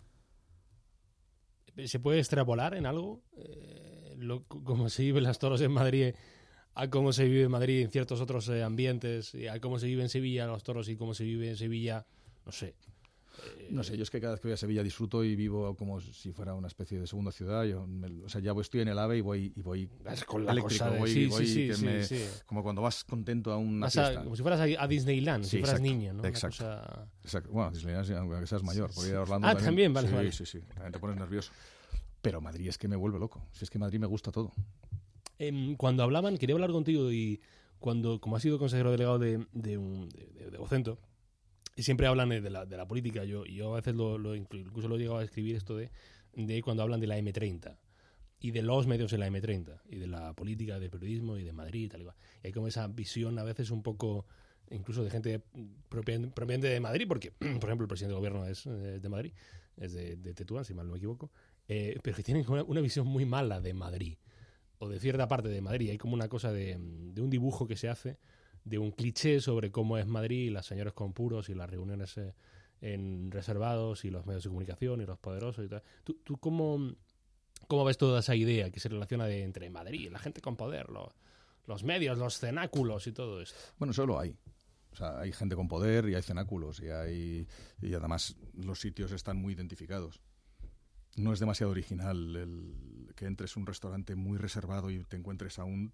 ¿Se puede extrapolar en algo? Eh, lo, cómo se viven las toros en Madrid a cómo se vive en Madrid en ciertos otros eh, ambientes, y a cómo se vive en Sevilla los toros y cómo se vive en Sevilla, no sé, No sé, yo es que cada vez que voy a Sevilla disfruto y vivo como si fuera una especie de segunda ciudad. Yo me- o sea, ya voy- estoy en el AVE y voy y voy Es con la eléctrico, cosa de- voy, sí, voy sí, sí, que sí, me- sí. como cuando vas contento a una Vas a- fiesta. como si fueras a, a Disneyland, Sí, si fueras exacto, niño, ¿no? Una exacto. cosa- Exacto. Bueno, Disneyland, sí, aunque seas mayor, porque ir a Orlando Ah, también, vale, sí, vale. sí, sí, también te pones nervioso. Pero Madrid es que me vuelve loco. Si es que Madrid me gusta todo. Em, cuando hablaban, quería hablar contigo y cuando, como has sido consejero delegado de, de, un, de, de- de Vocento, y siempre hablan de, de la, de la política, yo, yo a veces lo, lo inclu- incluso lo he llegado a escribir esto de, de cuando hablan de la eme treinta y de los medios en la eme treinta y de la política, del periodismo y de Madrid y tal y cual. Y hay como esa visión a veces un poco, incluso de gente propia- propiamente de Madrid, porque, por ejemplo, el presidente del gobierno es eh, de Madrid, es de, de Tetuán, si mal no me equivoco, eh, pero que tienen una, una visión muy mala de Madrid o de cierta parte de Madrid. Hay como una cosa de, de un dibujo que se hace, de un cliché sobre cómo es Madrid, y las señoras con puros y las reuniones eh, en reservados y los medios de comunicación y los poderosos y tal. ¿Tú, tú cómo, cómo ves toda esa idea que se relaciona de, entre Madrid, la gente con poder, lo- los medios, los cenáculos y todo esto? Bueno, solo hay. O sea, hay gente con poder y hay cenáculos y hay y además los sitios están muy identificados. No es demasiado original el que entres a un restaurante muy reservado y te encuentres a un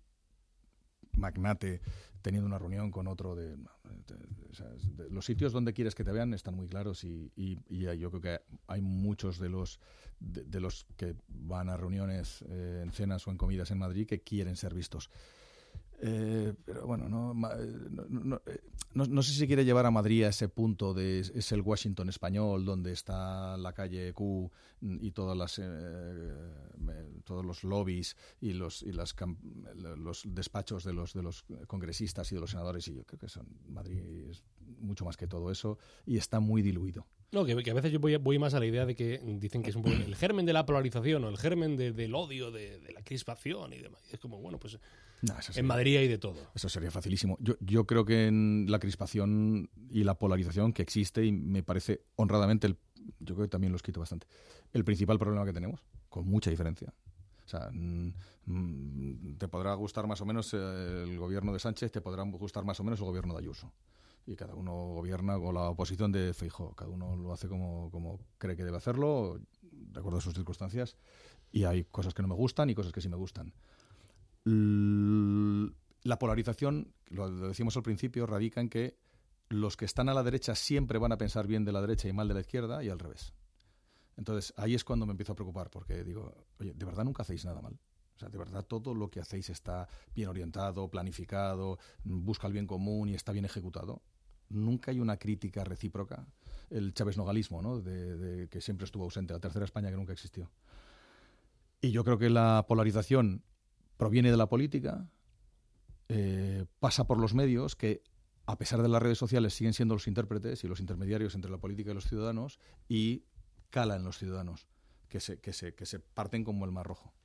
magnate teniendo una reunión con otro de, o sea, de- los sitios donde quieres que te vean están muy claros y, y- y hay- yo creo que hay muchos de los de, de los que van a reuniones eh, en cenas o en comidas en Madrid que quieren ser vistos. Eh, pero bueno, no, ma- no, no, eh, no- no sé si quiere llevar a Madrid a ese punto de es es el Washington español donde está la calle Q y todas las eh, me- todos los lobbies y los y las cam- los despachos de los de los congresistas y de los senadores, y yo creo que son Madrid es mucho más que todo eso y está muy diluido. No, que, que a veces yo voy, voy más a la idea de que dicen que es un poco el germen de la polarización o el germen de- del odio, de, de la crispación y demás. Y es como, bueno, pues No, eso en sería- Madrid hay de todo. Eso sería facilísimo. Yo, yo creo que en la crispación y la polarización que existe, y me parece honradamente, el, yo creo que también los quito bastante, el principal problema que tenemos, con mucha diferencia. O sea, mm, mm, te podrá gustar más o menos eh, el gobierno de Sánchez, te podrá gustar más o menos el gobierno de Ayuso. Y cada uno gobierna con la oposición de Feijóo. Cada uno lo hace como, como cree que debe hacerlo, de acuerdo a sus circunstancias. Y hay cosas que no me gustan y cosas que sí me gustan. L- La polarización, lo lo decíamos al principio, radica en que los que están a la derecha siempre van a pensar bien de la derecha y mal de la izquierda, y al revés. Entonces, ahí es cuando me empiezo a preocupar, porque digo, oye, ¿de verdad nunca hacéis nada mal? O sea, ¿de verdad todo lo que hacéis está bien orientado, planificado, busca el bien común y está bien ejecutado? Nunca hay una crítica recíproca. El chaveznogalismo, ¿no? De, de que siempre estuvo ausente, la tercera España que nunca existió. Y yo creo que la polarización proviene de la política, eh, pasa por los medios, que a pesar de las redes sociales siguen siendo los intérpretes y los intermediarios entre la política y los ciudadanos, y cala en los ciudadanos, que se, que se, que se parten como el mar rojo.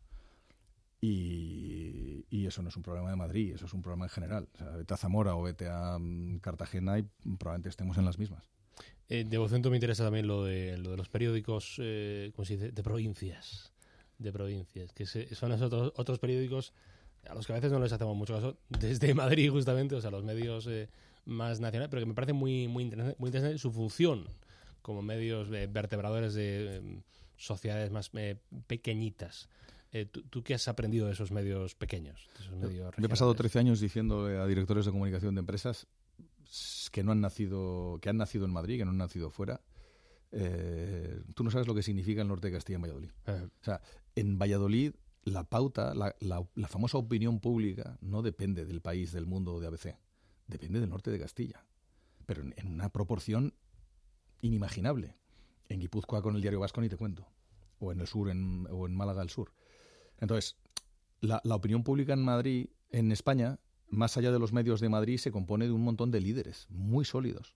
Y, y eso no es un problema de Madrid, eso es un problema en general. O sea, vete a Zamora o vete a mm, Cartagena y probablemente estemos en las mismas. Eh, de Vocento me interesa también lo de, lo de los periódicos, eh, ¿cómo se dice? De provincias. De provincias, que se- son esos otros, otros periódicos a los que a veces no les hacemos mucho caso, desde Madrid justamente, o sea, los medios eh, más nacionales, pero que me parece muy, muy, interesante, muy interesante su función como medios eh, vertebradores de eh, sociedades más eh, pequeñitas. Eh, ¿tú, ¿Tú qué has aprendido de esos medios pequeños? De esos medios Me he pasado regionales? trece años diciendo a directores de comunicación de empresas que no han nacido, que han nacido en Madrid, que no han nacido fuera. Eh, tú no sabes lo que significa el norte de Castilla en Valladolid. Ajá. O sea, en Valladolid la pauta, la, la, la famosa opinión pública no depende del país, del mundo o de A B C. Depende del norte de Castilla. Pero en, en una proporción inimaginable. En Guipúzcoa con el Diario Vasco ni te cuento. O en el sur, en, o en Málaga del Sur. Entonces, la, la opinión pública en Madrid, en España, más allá de los medios de Madrid, se compone de un montón de líderes muy sólidos.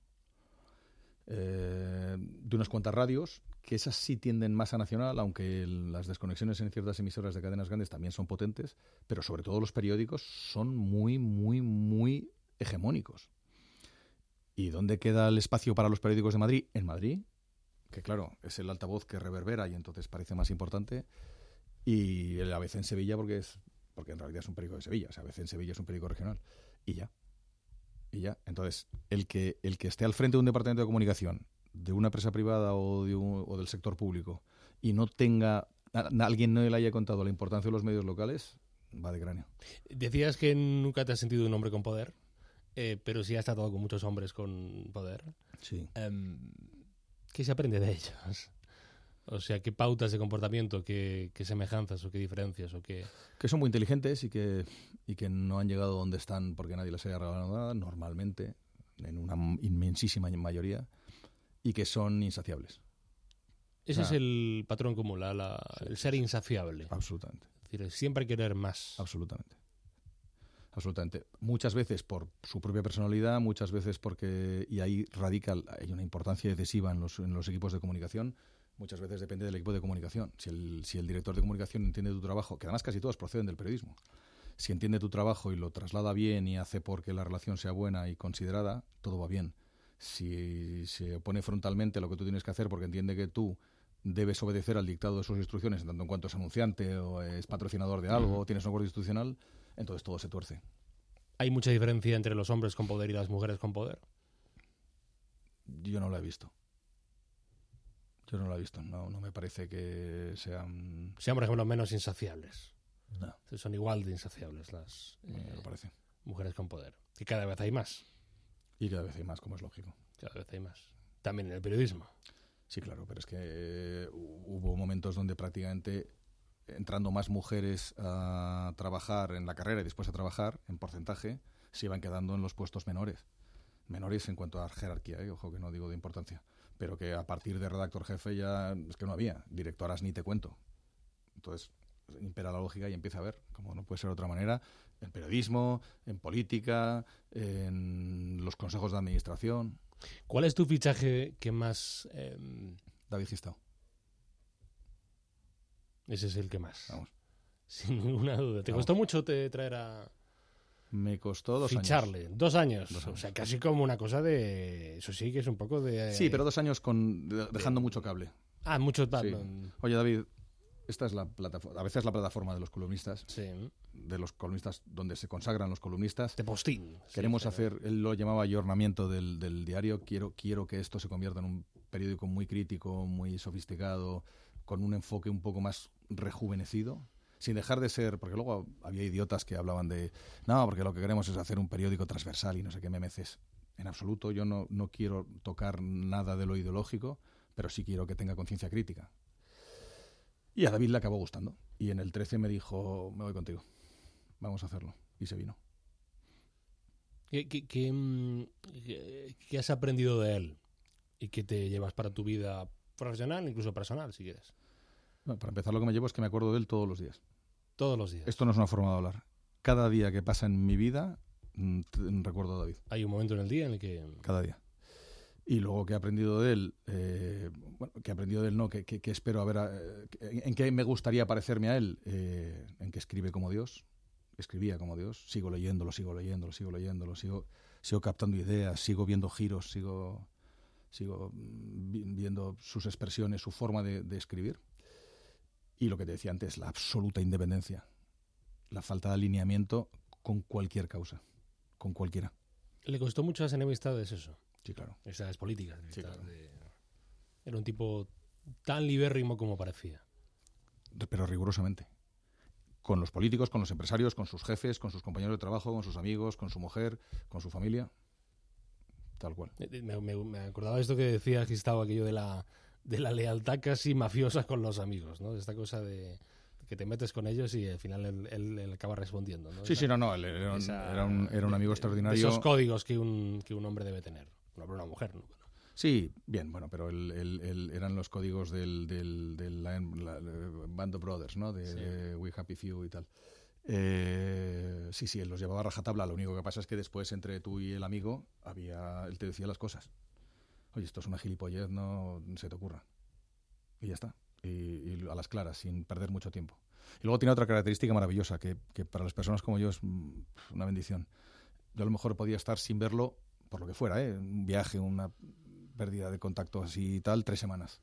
Eh, de unas cuantas radios, que esas sí tienden más a nacional, aunque el, las desconexiones en ciertas emisoras de cadenas grandes también son potentes, pero sobre todo los periódicos son muy, muy, muy hegemónicos. ¿Y dónde queda el espacio para los periódicos de Madrid? En Madrid, que claro, es el altavoz que reverbera y entonces parece más importante, y el A B C en Sevilla porque es porque en realidad es un periódico de Sevilla, o sea, A B C en Sevilla es un periódico regional, y ya. Y ya. Entonces, el que, el que esté al frente de un departamento de comunicación de una empresa privada o, de un- o del sector público y no tenga, a- alguien no le haya contado la importancia de los medios locales, va de cráneo. Decías que nunca te has sentido un hombre con poder, eh, pero sí has tratado con muchos hombres con poder. Sí. Em, ¿Qué se aprende de ellos? O sea, ¿qué pautas de comportamiento, qué, qué semejanzas o qué diferencias o qué...? Que son muy inteligentes y que, y que no han llegado donde están porque nadie les haya regalado nada, normalmente, en una inmensísima mayoría, y que son insaciables. Ese O sea, es el patrón común, la- la- sí, el sí, ser sí. insaciable. Absolutamente. Es decir, siempre querer más. Absolutamente. Absolutamente. Muchas veces por su propia personalidad, muchas veces porque, y ahí radica, hay una importancia decisiva en los, en los equipos de comunicación, muchas veces depende del equipo de comunicación. Si el, si el director de comunicación entiende tu trabajo, que además casi todos proceden del periodismo, si entiende tu trabajo y lo traslada bien y hace porque la relación sea buena y considerada, todo va bien. Si se opone frontalmente a lo que tú tienes que hacer porque entiende que tú debes obedecer al dictado de sus instrucciones, en tanto en cuanto es anunciante o es patrocinador de algo, o tienes un acuerdo institucional, entonces todo se tuerce. ¿Hay mucha diferencia entre los hombres con poder y las mujeres con poder? Yo no lo he visto. Yo no lo he visto. No, no me parece que sean... Sean, por ejemplo, menos insaciables. No, Son igual de insaciables las no eh, me lo parece. mujeres con poder. Que cada vez hay más. Y cada vez hay más, como es lógico. Cada vez hay más. También en el periodismo. Sí, claro, pero es que eh, hubo momentos donde prácticamente entrando más mujeres a trabajar en la carrera y después a trabajar, en porcentaje, se iban quedando en los puestos menores. Menores en cuanto a jerarquía, ¿eh? Ojo que no digo de importancia. Pero que a partir de redactor jefe ya es que no había. Directoras ni te cuento. Entonces impera la lógica y empieza a ver, como no puede ser de otra manera, en periodismo, en política, en los consejos de administración. ¿Cuál es tu fichaje que más... eh, David Gistau, ese es el que más? vamos. Sin ninguna duda. ¿Te Vamos. costó mucho te traer a Me costó dos ficharle? años. Dos años. Dos O años. sea, casi como una cosa de... Eso sí que es un poco de... Sí, pero dos años con de- dejando mucho cable. Ah, mucho... Sí. no, Oye, David, esta es la plataforma, a veces la plataforma de los columnistas, sí. de los columnistas donde se consagran los columnistas. De postín. Sí, Queremos pero- hacer, él lo llamaba ayornamiento del, del diario, quiero, quiero que esto se convierta en un periódico muy crítico, muy sofisticado, con un enfoque un poco más rejuvenecido, sin dejar de ser, porque luego había idiotas que hablaban de, no, porque lo que queremos es hacer un periódico transversal y no sé qué memeces. En absoluto, yo no, no quiero tocar nada de lo ideológico, pero sí quiero que tenga conciencia crítica. Y a David le acabó gustando. Y en el trece me dijo, me voy contigo, vamos a hacerlo. Y se vino. ¿Qué, qué, qué, mm, qué- qué has aprendido de él? ¿Y qué te llevas para tu vida profesional, incluso personal, si quieres? Bueno, para empezar, lo que me llevo es que me acuerdo de él todos los días. Todos los días. Esto no es una forma de hablar. Cada día que pasa en mi vida, mm, t- recuerdo a David. Hay un momento en el día en el que... Cada día. Y luego que he aprendido de él, eh, bueno, que he aprendido de él, no, que, que- que espero a ver, eh, en, en qué me gustaría parecerme a él, eh, en que escribe como Dios, escribía como Dios, sigo leyéndolo, sigo leyéndolo, sigo leyéndolo, sigo, sigo captando ideas, sigo viendo giros, sigo, sigo mm, vi- viendo sus expresiones, su forma de, de escribir. Y lo que te decía antes, la absoluta independencia, la falta de alineamiento con cualquier causa, con cualquiera. Le costó muchas enemistades eso. Sí, claro. Esas políticas. Sí, estas claro. de- Era un tipo tan libérrimo como parecía. Pero rigurosamente. Con los políticos, con los empresarios, con sus jefes, con sus compañeros de trabajo, con sus amigos, con su mujer, con su familia. Tal cual. Eh, Me, me- me acordaba de esto que decía Gistau, aquello de la, de la lealtad casi mafiosa con los amigos, ¿no? Esta cosa de que te metes con ellos y al final él, él- él acaba respondiendo, ¿no? Sí, Esa- sí, no, no. Él era un, esa- era un, era un amigo de- extraordinario. de esos códigos que un, que un hombre debe tener. Un hombre o una mujer, ¿no? Sí, bien, bueno, pero él, él- él- eran los códigos del, del, del la- la- la- Band of Brothers, ¿no? De, Sí. de We Happy Few y tal. Eh, sí, sí, él los llevaba a rajatabla. Lo único que pasa es que después, entre tú y el amigo, había él te decía las cosas. Oye, esto es una gilipollez, no se te ocurra. Y ya está. Y, y a las claras, sin perder mucho tiempo. Y luego tiene otra característica maravillosa, que, que para las personas como yo es mm, una bendición. Yo a lo mejor podía estar sin verlo, por lo que fuera, ¿eh? Un viaje, una pérdida de contacto así y tal, tres semanas.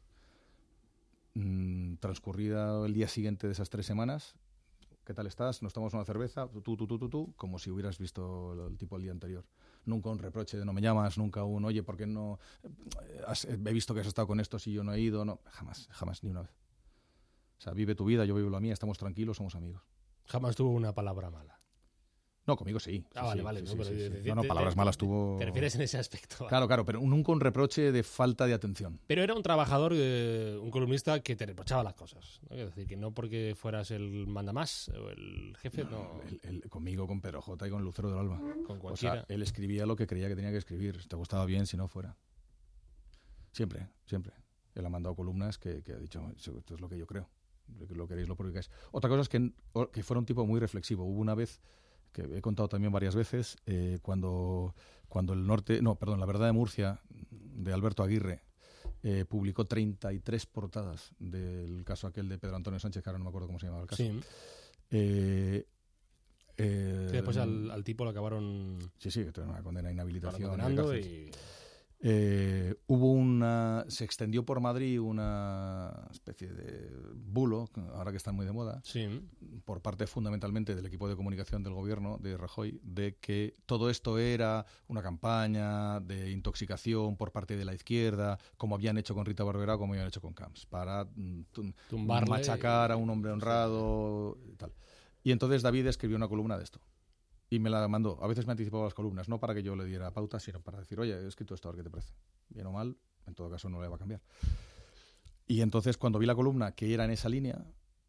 Mm, transcurrida el día siguiente de esas tres semanas, ¿qué tal estás? Nos tomamos una cerveza, tú, tú, tú, tú, tú, como si hubieras visto el tipo el día anterior. nunca un reproche de no me llamas, nunca un, oye, ¿por qué no? Has, he visto que has estado con esto si yo no he ido. No, jamás, jamás, ni una vez. O sea, vive tu vida, yo vivo la mía, estamos tranquilos, somos amigos. Jamás tuvo una palabra mala. No, conmigo sí. Ah, sí, vale, sí, vale. sí, no, sí, pero sí, de- sí. de- No, no, de- palabras de- malas tuvo... Te refieres en ese aspecto. Vale. Claro, claro, pero nunca un reproche de falta de atención. Pero era un trabajador, eh, un columnista que te reprochaba las cosas, ¿no? Es decir, que no porque fueras el mandamás o el jefe, no, El- el- conmigo, con Pedro J y con Lucero del Alba. con O cualquiera. sea, él escribía lo que creía que tenía que escribir. Si te gustaba bien, si no, fuera. Siempre, siempre. Él ha mandado columnas que, que ha dicho, esto es lo que yo creo. Lo lo queréis, lo publicáis. Otra cosa es que, que fuera un tipo muy reflexivo. Hubo una vez, que he contado también varias veces, eh, cuando, cuando el norte, no, perdón, La Verdad de Murcia, de Alberto Aguirre, eh, publicó treinta y tres portadas del caso aquel de Pedro Antonio Sánchez, que ahora no me acuerdo cómo se llamaba el caso. Sí. Eh, eh, Que después al, al tipo lo acabaron Sí, sí, que tuvo una condena a inhabilitación. condenando y de cárcel. y... Eh, hubo una... Se extendió por Madrid una especie de bulo, ahora que están muy de moda, Sí. por parte fundamentalmente del equipo de comunicación del gobierno de Rajoy, de que todo esto era una campaña de intoxicación por parte de la izquierda, como habían hecho con Rita Barberá, como habían hecho con Camps, para mm, tum- Tumbarle machacar y- a un hombre honrado y tal. Y entonces David escribió una columna de esto. Y me la mandó. A veces me anticipaba las columnas, no para que yo le diera pauta, sino para decir, oye, he escrito esto, a ver qué te parece. Bien o mal, en todo caso no le va a cambiar. Y entonces, cuando vi la columna, que era en esa línea,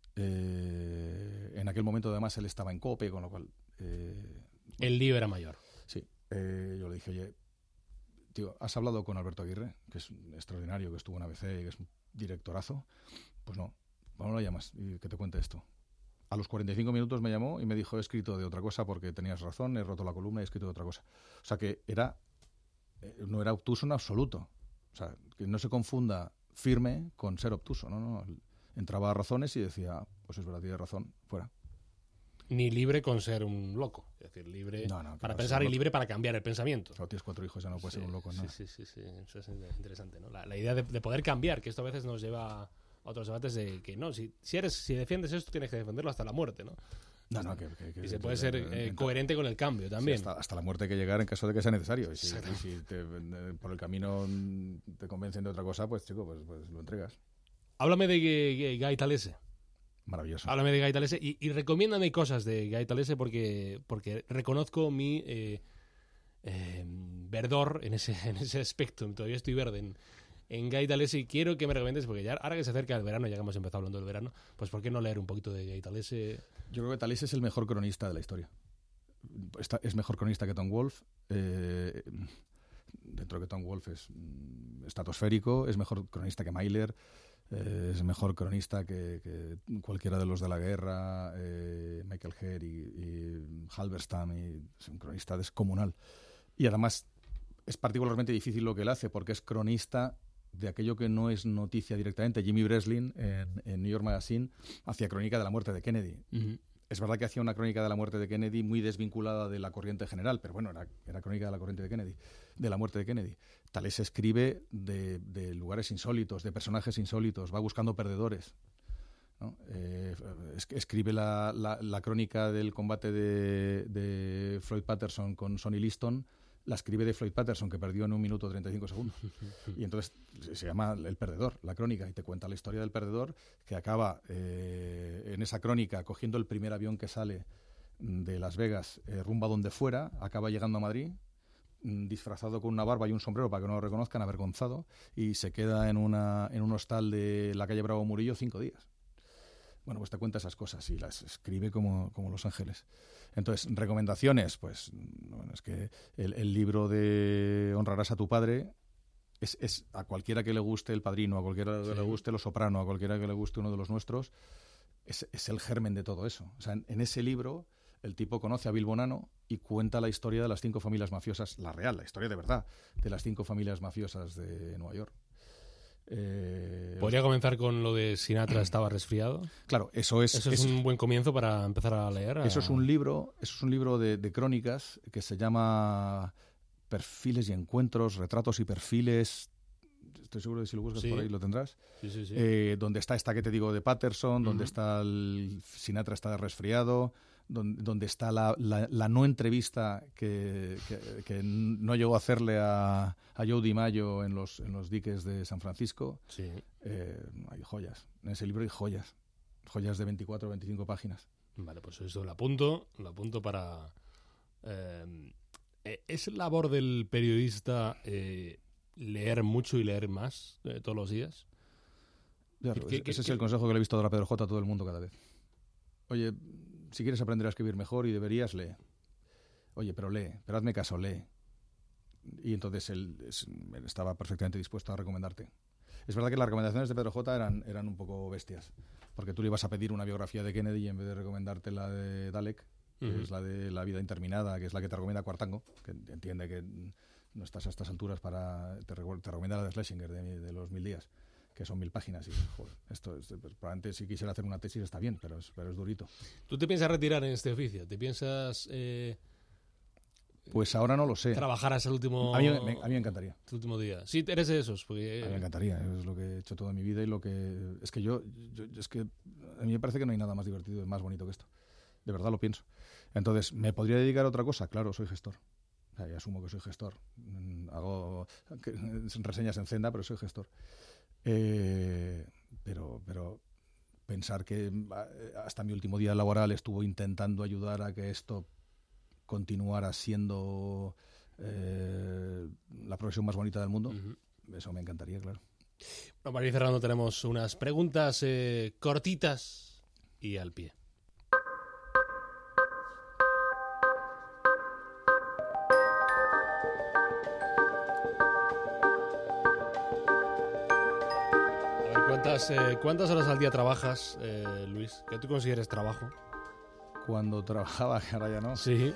eh, en aquel momento además él estaba en COPE, con lo cual... eh, El lío era mayor. sí, eh, yo le dije, oye, tío, ¿has hablado con Alberto Aguirre, que es un extraordinario, que estuvo en A B C, que es un directorazo? Pues no, ¿cómo lo llamas? Y que te cuente esto. A los cuarenta y cinco minutos me llamó y me dijo, he escrito de otra cosa porque tenías razón, he roto la columna y he escrito de otra cosa. O sea que era eh, no era obtuso en absoluto. O sea, que no se confunda firme con ser obtuso. No, no. Entraba a razones y decía, pues es verdad, tienes razón, fuera. Ni libre con ser un loco. Es decir, libre No, no, que para no pensar sea y loco. libre para cambiar el pensamiento. O sea, tienes cuatro hijos, ya no puedes Sí, ser un loco. sí, ¿no? sí, sí, sí, eso es interesante, ¿no? La, la idea de, de poder cambiar, que esto a veces nos lleva a otros debates de que no, si, si eres, si defiendes esto tienes que defenderlo hasta la muerte, ¿no? No, no, que, que- que- Y se que- puede ser que- eh, que- coherente con el cambio Sí, también. hasta, hasta la muerte hay que llegar en caso de que sea necesario. Y si, y si te- eh, por el camino mm, te convencen de otra cosa, pues chico, pues, pues lo entregas. Háblame de Guy Guy Talese. Maravilloso. Háblame de Guy Talese y, y recomiéndame cosas de Guy Talese porque, porque reconozco mi eh, eh, verdor en ese, en ese aspecto. Todavía estoy verde en, en Guy Talese y quiero que me recomiendes porque ya ahora que se acerca el verano, ya que hemos empezado hablando del verano, pues ¿por qué no leer un poquito de Guy Talese? Yo creo que Talese es el mejor cronista de la historia. Está- es mejor cronista que Tom Wolfe. Eh, dentro de que Tom Wolfe es mm, estratosférico, es mejor cronista que Myler, eh, es mejor cronista que, que cualquiera de los de la guerra, eh, Michael Herr y, y Halberstam, y es un cronista descomunal. Y además es particularmente difícil lo que él hace, porque es cronista de aquello que no es noticia directamente. Jimmy Breslin, en, en New York Magazine, hacía crónica de la muerte de Kennedy. Uh-huh. Es verdad que hacía una crónica de la muerte de Kennedy muy desvinculada de la corriente general, pero bueno, era, era crónica de la corriente de Kennedy, de la muerte de Kennedy. Talese escribe de, de lugares insólitos, de personajes insólitos, va buscando perdedores, ¿no? Eh, es, escribe la, la, la crónica del combate de, de Floyd Patterson con Sonny Liston, la escribe de Floyd Patterson, que perdió en un minuto treinta y cinco segundos. Y entonces se llama El Perdedor, la crónica, y te cuenta la historia del perdedor, que acaba eh, en esa crónica cogiendo el primer avión que sale de Las Vegas eh, rumbo a donde fuera, acaba llegando a Madrid, mm, disfrazado con una barba y un sombrero para que no lo reconozcan, avergonzado, y se queda en, una, en un hostal de la calle Bravo Murillo cinco días. Bueno, pues te cuenta esas cosas y las escribe como, como Los Ángeles. Entonces, recomendaciones, pues bueno, es que el, el libro de Honrarás a tu padre es, es a cualquiera que le guste El Padrino, a cualquiera que Sí. le guste Los Soprano, a cualquiera que le guste uno de los nuestros, es, es el germen de todo eso. O sea, en, en ese libro el tipo conoce a Bill Bonanno y cuenta la historia de las cinco familias mafiosas, la real, la historia de verdad, de las cinco familias mafiosas de Nueva York. Eh, ¿Podría comenzar con lo de Sinatra estaba resfriado? claro, eso es, Eso es eso- un buen comienzo para empezar a leer. a- Eso es un libro, eso es un libro de, de crónicas que se llama Perfiles y Encuentros, Retratos y Perfiles. Estoy seguro de que si lo buscas Sí. por ahí lo tendrás. Sí, sí, sí. Eh, donde está esta que te digo de Patterson, donde Ujú. está el Sinatra está resfriado, donde, donde está la, la, la no entrevista que, que, que no llegó a hacerle a, a Joe DiMaggio en los, en los diques de San Francisco. Sí. Eh, hay joyas. En ese libro hay joyas. Joyas de veinticuatro o veinticinco páginas. Vale, pues eso lo apunto, lo apunto para... Eh, ¿Es labor del periodista eh, leer mucho y leer más eh, todos los días? Claro, ¿Qué- ese qué- es qué- el consejo que le he visto dar a Pedro J a todo el mundo cada vez. Oye, si quieres aprender a escribir mejor y deberías, lee. Oye, pero lee, pero hazme caso, lee. Y entonces él es- él estaba perfectamente dispuesto a recomendarte. Es verdad que las recomendaciones de Pedro J eran, eran un poco bestias, porque tú le ibas a pedir una biografía de Kennedy y en vez de recomendarte la de Dalek, que Ujú. es la de La vida interminada, que es la que te recomienda Cuartango, que entiende que no estás a estas alturas para... Te, recu- te recomienda la de Schlesinger, de, de los mil días, que son mil páginas. Y joder, esto es, pues, probablemente si quisiera hacer una tesis está bien, pero es, pero es durito. ¿Tú te piensas retirar en este oficio? ¿Te piensas eh, Pues ahora no lo sé. trabajar hasta el último, A mí, me, a mí me encantaría. el último día? Sí, eres de esos. Porque, A mí me encantaría, es lo que he hecho toda mi vida y lo que... Es que yo, yo- es que a mí me parece que no hay nada más divertido y más bonito que esto. De verdad lo pienso. Entonces, ¿me podría dedicar a otra cosa? Claro, soy gestor. O sea, y asumo que soy gestor. Mm, Hago que- reseñas en Zenda, pero soy gestor. Eh, pero, pero pensar que eh, hasta mi último día laboral estuvo intentando ayudar a que esto continuara siendo eh, la profesión más bonita del mundo, Ujú. eso me encantaría, claro. Bueno, para ir cerrando tenemos unas preguntas eh, cortitas y al pie. A ver, ¿cuántas, eh, ¿cuántas horas al día trabajas, eh, Luis? ¿Qué tú consideres trabajo? Cuando trabajaba, que ahora ya no, Sí.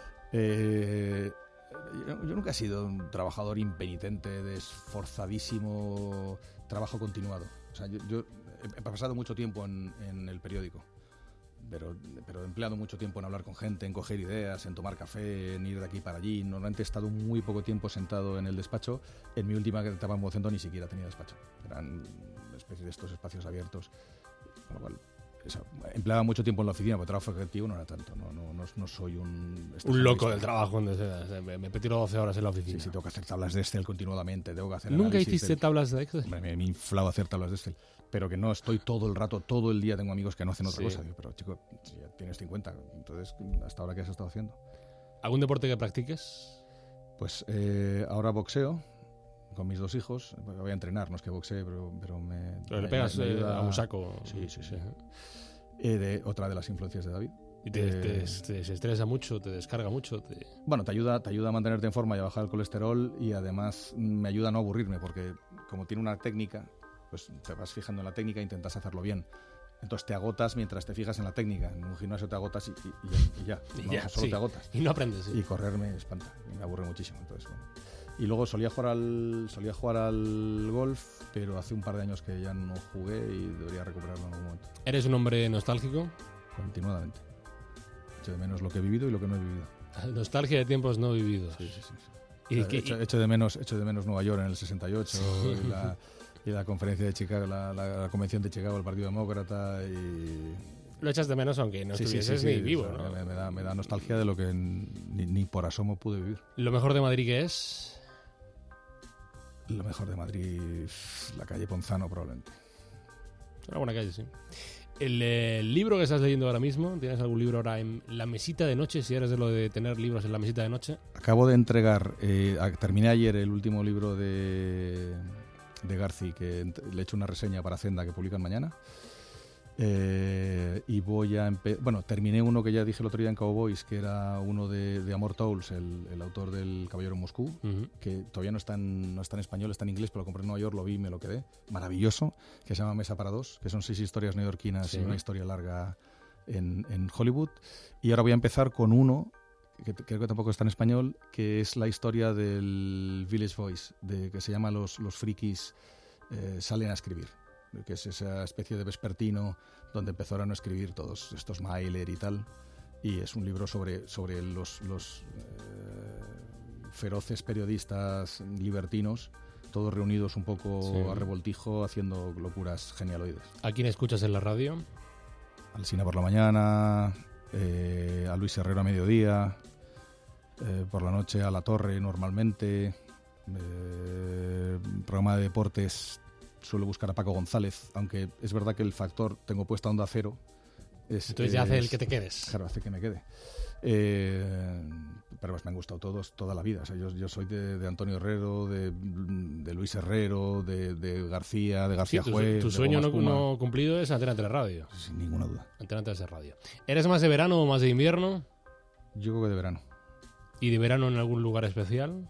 Eh, yo, yo nunca he sido un trabajador impenitente, de esforzadísimo trabajo continuado. O sea, yo, yo he, he pasado mucho tiempo en, en el periódico, pero, pero he empleado mucho tiempo en hablar con gente, en coger ideas, en tomar café, en ir de aquí para allí. Normalmente he estado muy poco tiempo sentado en el despacho. En mi última etapa en Vocento ni siquiera tenía despacho. Eran una especie de estos espacios abiertos, con lo cual... Eso, empleaba mucho tiempo en la oficina, porque trabajo efectivo no era tanto. No, no, no, no soy un... Un loco del trabajo. Donde sea. Me, me tiro doce horas en la Sí, oficina. sí, tengo que hacer tablas de Excel continuadamente, tengo que hacer ¿Nunca análisis hiciste del- tablas de Excel? Hombre, me, me inflaba hacer tablas de Excel, pero que no estoy todo el rato, todo el día tengo amigos que no hacen otra Sí. cosa. Digo, pero chico, si ya tienes cincuenta, entonces, ¿hasta ahora qué has estado haciendo? ¿Algún deporte que practiques? Pues eh, ahora boxeo con mis dos hijos. Voy a entrenar, no es que boxee, pero, pero me... Pero le me- pegas me eh, ayuda- a un saco. Sí, sí, sí. Ajá. Eh, de, otra de las influencias de David. Y te, Eh, te- te- se estresa mucho, te descarga mucho. Te... Bueno, te ayuda, te ayuda a mantenerte en forma y a bajar el colesterol, y además me ayuda a no aburrirme, porque como tiene una técnica, pues te vas fijando en la técnica e intentas hacerlo bien. Entonces te agotas mientras te fijas en la técnica. En un gimnasio te agotas y, y- y ya, y ya, Y no, ya, solo sí. te agotas. Y no aprendes. sí. Y correr me espanta, y me aburre muchísimo. Entonces, bueno. Y luego solía jugar al solía jugar al golf, pero hace un par de años que ya no jugué y debería recuperarlo en algún momento. ¿Eres un hombre nostálgico? Continuadamente. Echo de menos lo que he vivido y lo que no he vivido. Nostalgia de tiempos no vividos. Sí, sí, sí. Y, O sea, que- echo, echo de menos, echo de menos Nueva York en el sesenta y ocho Sí. y, la, y la conferencia de Chicago, la, la- la convención de Chicago, el Partido Demócrata y... lo echas de menos aunque no Sí, sí, estuvieses sí, sí, ni vivo. o sea, ¿no? me, me da, me da nostalgia de lo que ni, ni por asomo pude vivir. Lo mejor de Madrid que es... Lo mejor de Madrid, la calle Ponzano probablemente. Una buena calle, sí. El, eh, libro que estás leyendo ahora mismo, ¿tienes algún libro ahora en la mesita de noche? Si eres de lo de tener libros en la mesita de noche. Acabo de entregar, eh, a- terminé ayer el último libro de, de Garci, que ent- le he hecho una reseña para Zenda que publican mañana. Eh, y voy a empe- bueno, terminé uno que ya dije el otro día en Cowboys, que era uno de, de Amor Towles, el, el autor del Caballero en Moscú, Ujú. que todavía no está, en, no está en español, está en inglés, pero lo compré en Nueva York, lo vi y me lo quedé. Maravilloso, que se llama Mesa para dos, que son seis historias neoyorquinas Sí. y una historia larga en, en Hollywood. Y ahora voy a empezar con uno, que t- creo que tampoco está en español, que es la historia del Village Voice, de, que se llama Los, los frikis eh, salen a escribir, que es esa especie de vespertino donde empezaron a escribir todos estos Myler y tal. Y es un libro sobre, sobre los... los eh, feroces periodistas libertinos, todos reunidos un poco Sí. a revoltijo haciendo locuras genialoides. ¿A quién escuchas en la radio? Alsina por la mañana, eh, a Luis Herrero a mediodía, eh, por la noche a La Torre normalmente, eh, programa de deportes suelo buscar a Paco González, aunque es verdad que el factor tengo puesta Onda Cero. Es, Entonces ya hace es- el que te quedes. Claro, hace que me quede. Eh, pero pues me han gustado todos toda la vida. O sea, yo, yo soy de, de Antonio Herrero, de, de Luis Herrero, de, de García, de Sí, García tu, Juez. tu de sueño Goma no, Espuma. no cumplido es Antena tres Radio. Sin ninguna duda. Antena tres Radio. ¿Eres más de verano o más de invierno? Yo creo que de verano. ¿Y de verano en algún lugar especial?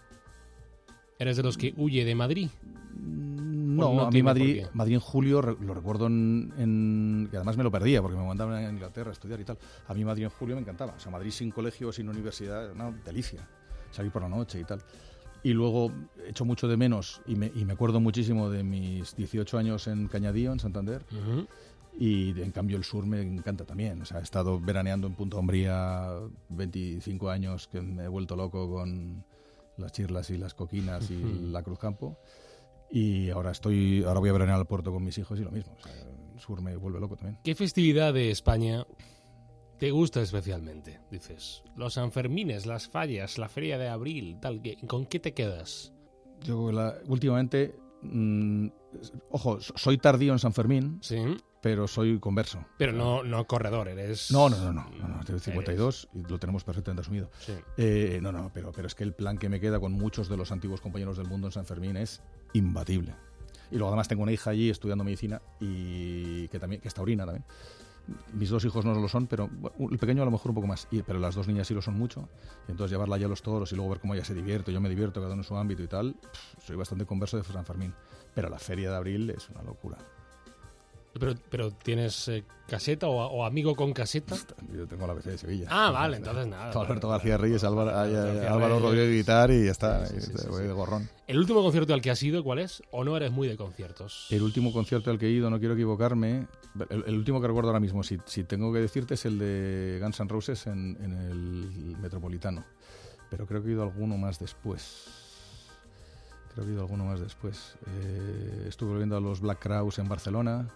¿Eres de los que huye de Madrid? No, no a mí tiene Madrid, por qué. Madrid en julio re- lo recuerdo en, en- que además me lo perdía porque me mandaban a Inglaterra a estudiar y tal. A mí Madrid en julio me encantaba. O sea, Madrid sin colegio, sin universidad, una delicia. Salir por la noche y tal. Y luego echo mucho de menos y me, y me acuerdo muchísimo de mis dieciocho años en Cañadío, en Santander. Ujú. Y en cambio el sur me encanta también. O sea, he estado veraneando en Punta Umbría veinticinco años, que me he vuelto loco con las chirlas y las coquinas y Ujú. la Cruzcampo. Y ahora estoy, ahora voy a veranear al puerto con mis hijos y lo mismo. O sea, el sur me vuelve loco también. ¿Qué festividad de España te gusta especialmente? Dices, los Sanfermines, las fallas, la Feria de Abril, tal. ¿qué- ¿Con qué te quedas? Yo la- últimamente, mm, ojo, so- soy tardío en San Fermín, Sí, pero soy converso. pero no, no corredor, eres... No, no, no, no, no, no, tengo cincuenta y Eres- dos y lo tenemos perfectamente asumido. Sí. Eh, no, no, pero, pero es que el plan que me queda con muchos de los antiguos compañeros del mundo en San Fermín es imbatible. Y luego además tengo una hija allí estudiando medicina y que también que es taurina también. Mis dos hijos no lo son, pero bueno, el pequeño a lo mejor un poco más, y, pero las dos niñas sí lo son mucho. Y entonces llevarla ya a los toros y luego ver cómo ella se divierte, yo me divierto, cada uno en su ámbito y tal, pff, soy bastante converso de San Fermín. Pero la feria de abril es una locura. Pero, pero ¿tienes eh, caseta o, o amigo con caseta? Yo tengo la B C de Sevilla. Ah, vale, entonces nada. Está Alberto vale, García vale, Reyes, vale, Álvaro, vale, ay, ay, García Álvaro Reyes. Rodríguez Guitar y ya está, Sí, sí, y sí, voy sí. de gorrón. ¿El último concierto al que has ido cuál es? ¿O no eres muy de conciertos? El último concierto al que he ido, no quiero equivocarme, el, el último que recuerdo ahora mismo, si, si tengo que decirte, es el de Guns N' Roses en, en el Metropolitano. Pero creo que he ido alguno más después. Creo que he ido alguno más después. Eh, estuve viendo a los Black Crowes en Barcelona.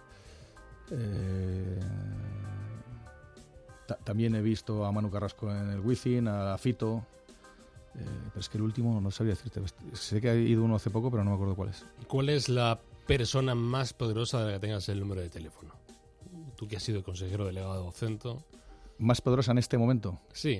Eh, ta- también he visto a Manu Carrasco en el Wizzing, a Fito. Eh, pero es que el último no sabría decirte. Sé que ha ido uno hace poco, pero no me acuerdo cuál es. ¿Cuál es la persona más poderosa de la que tengas el número de teléfono? Tú que has sido consejero delegado Vocento. Más poderosa en este momento. Sí.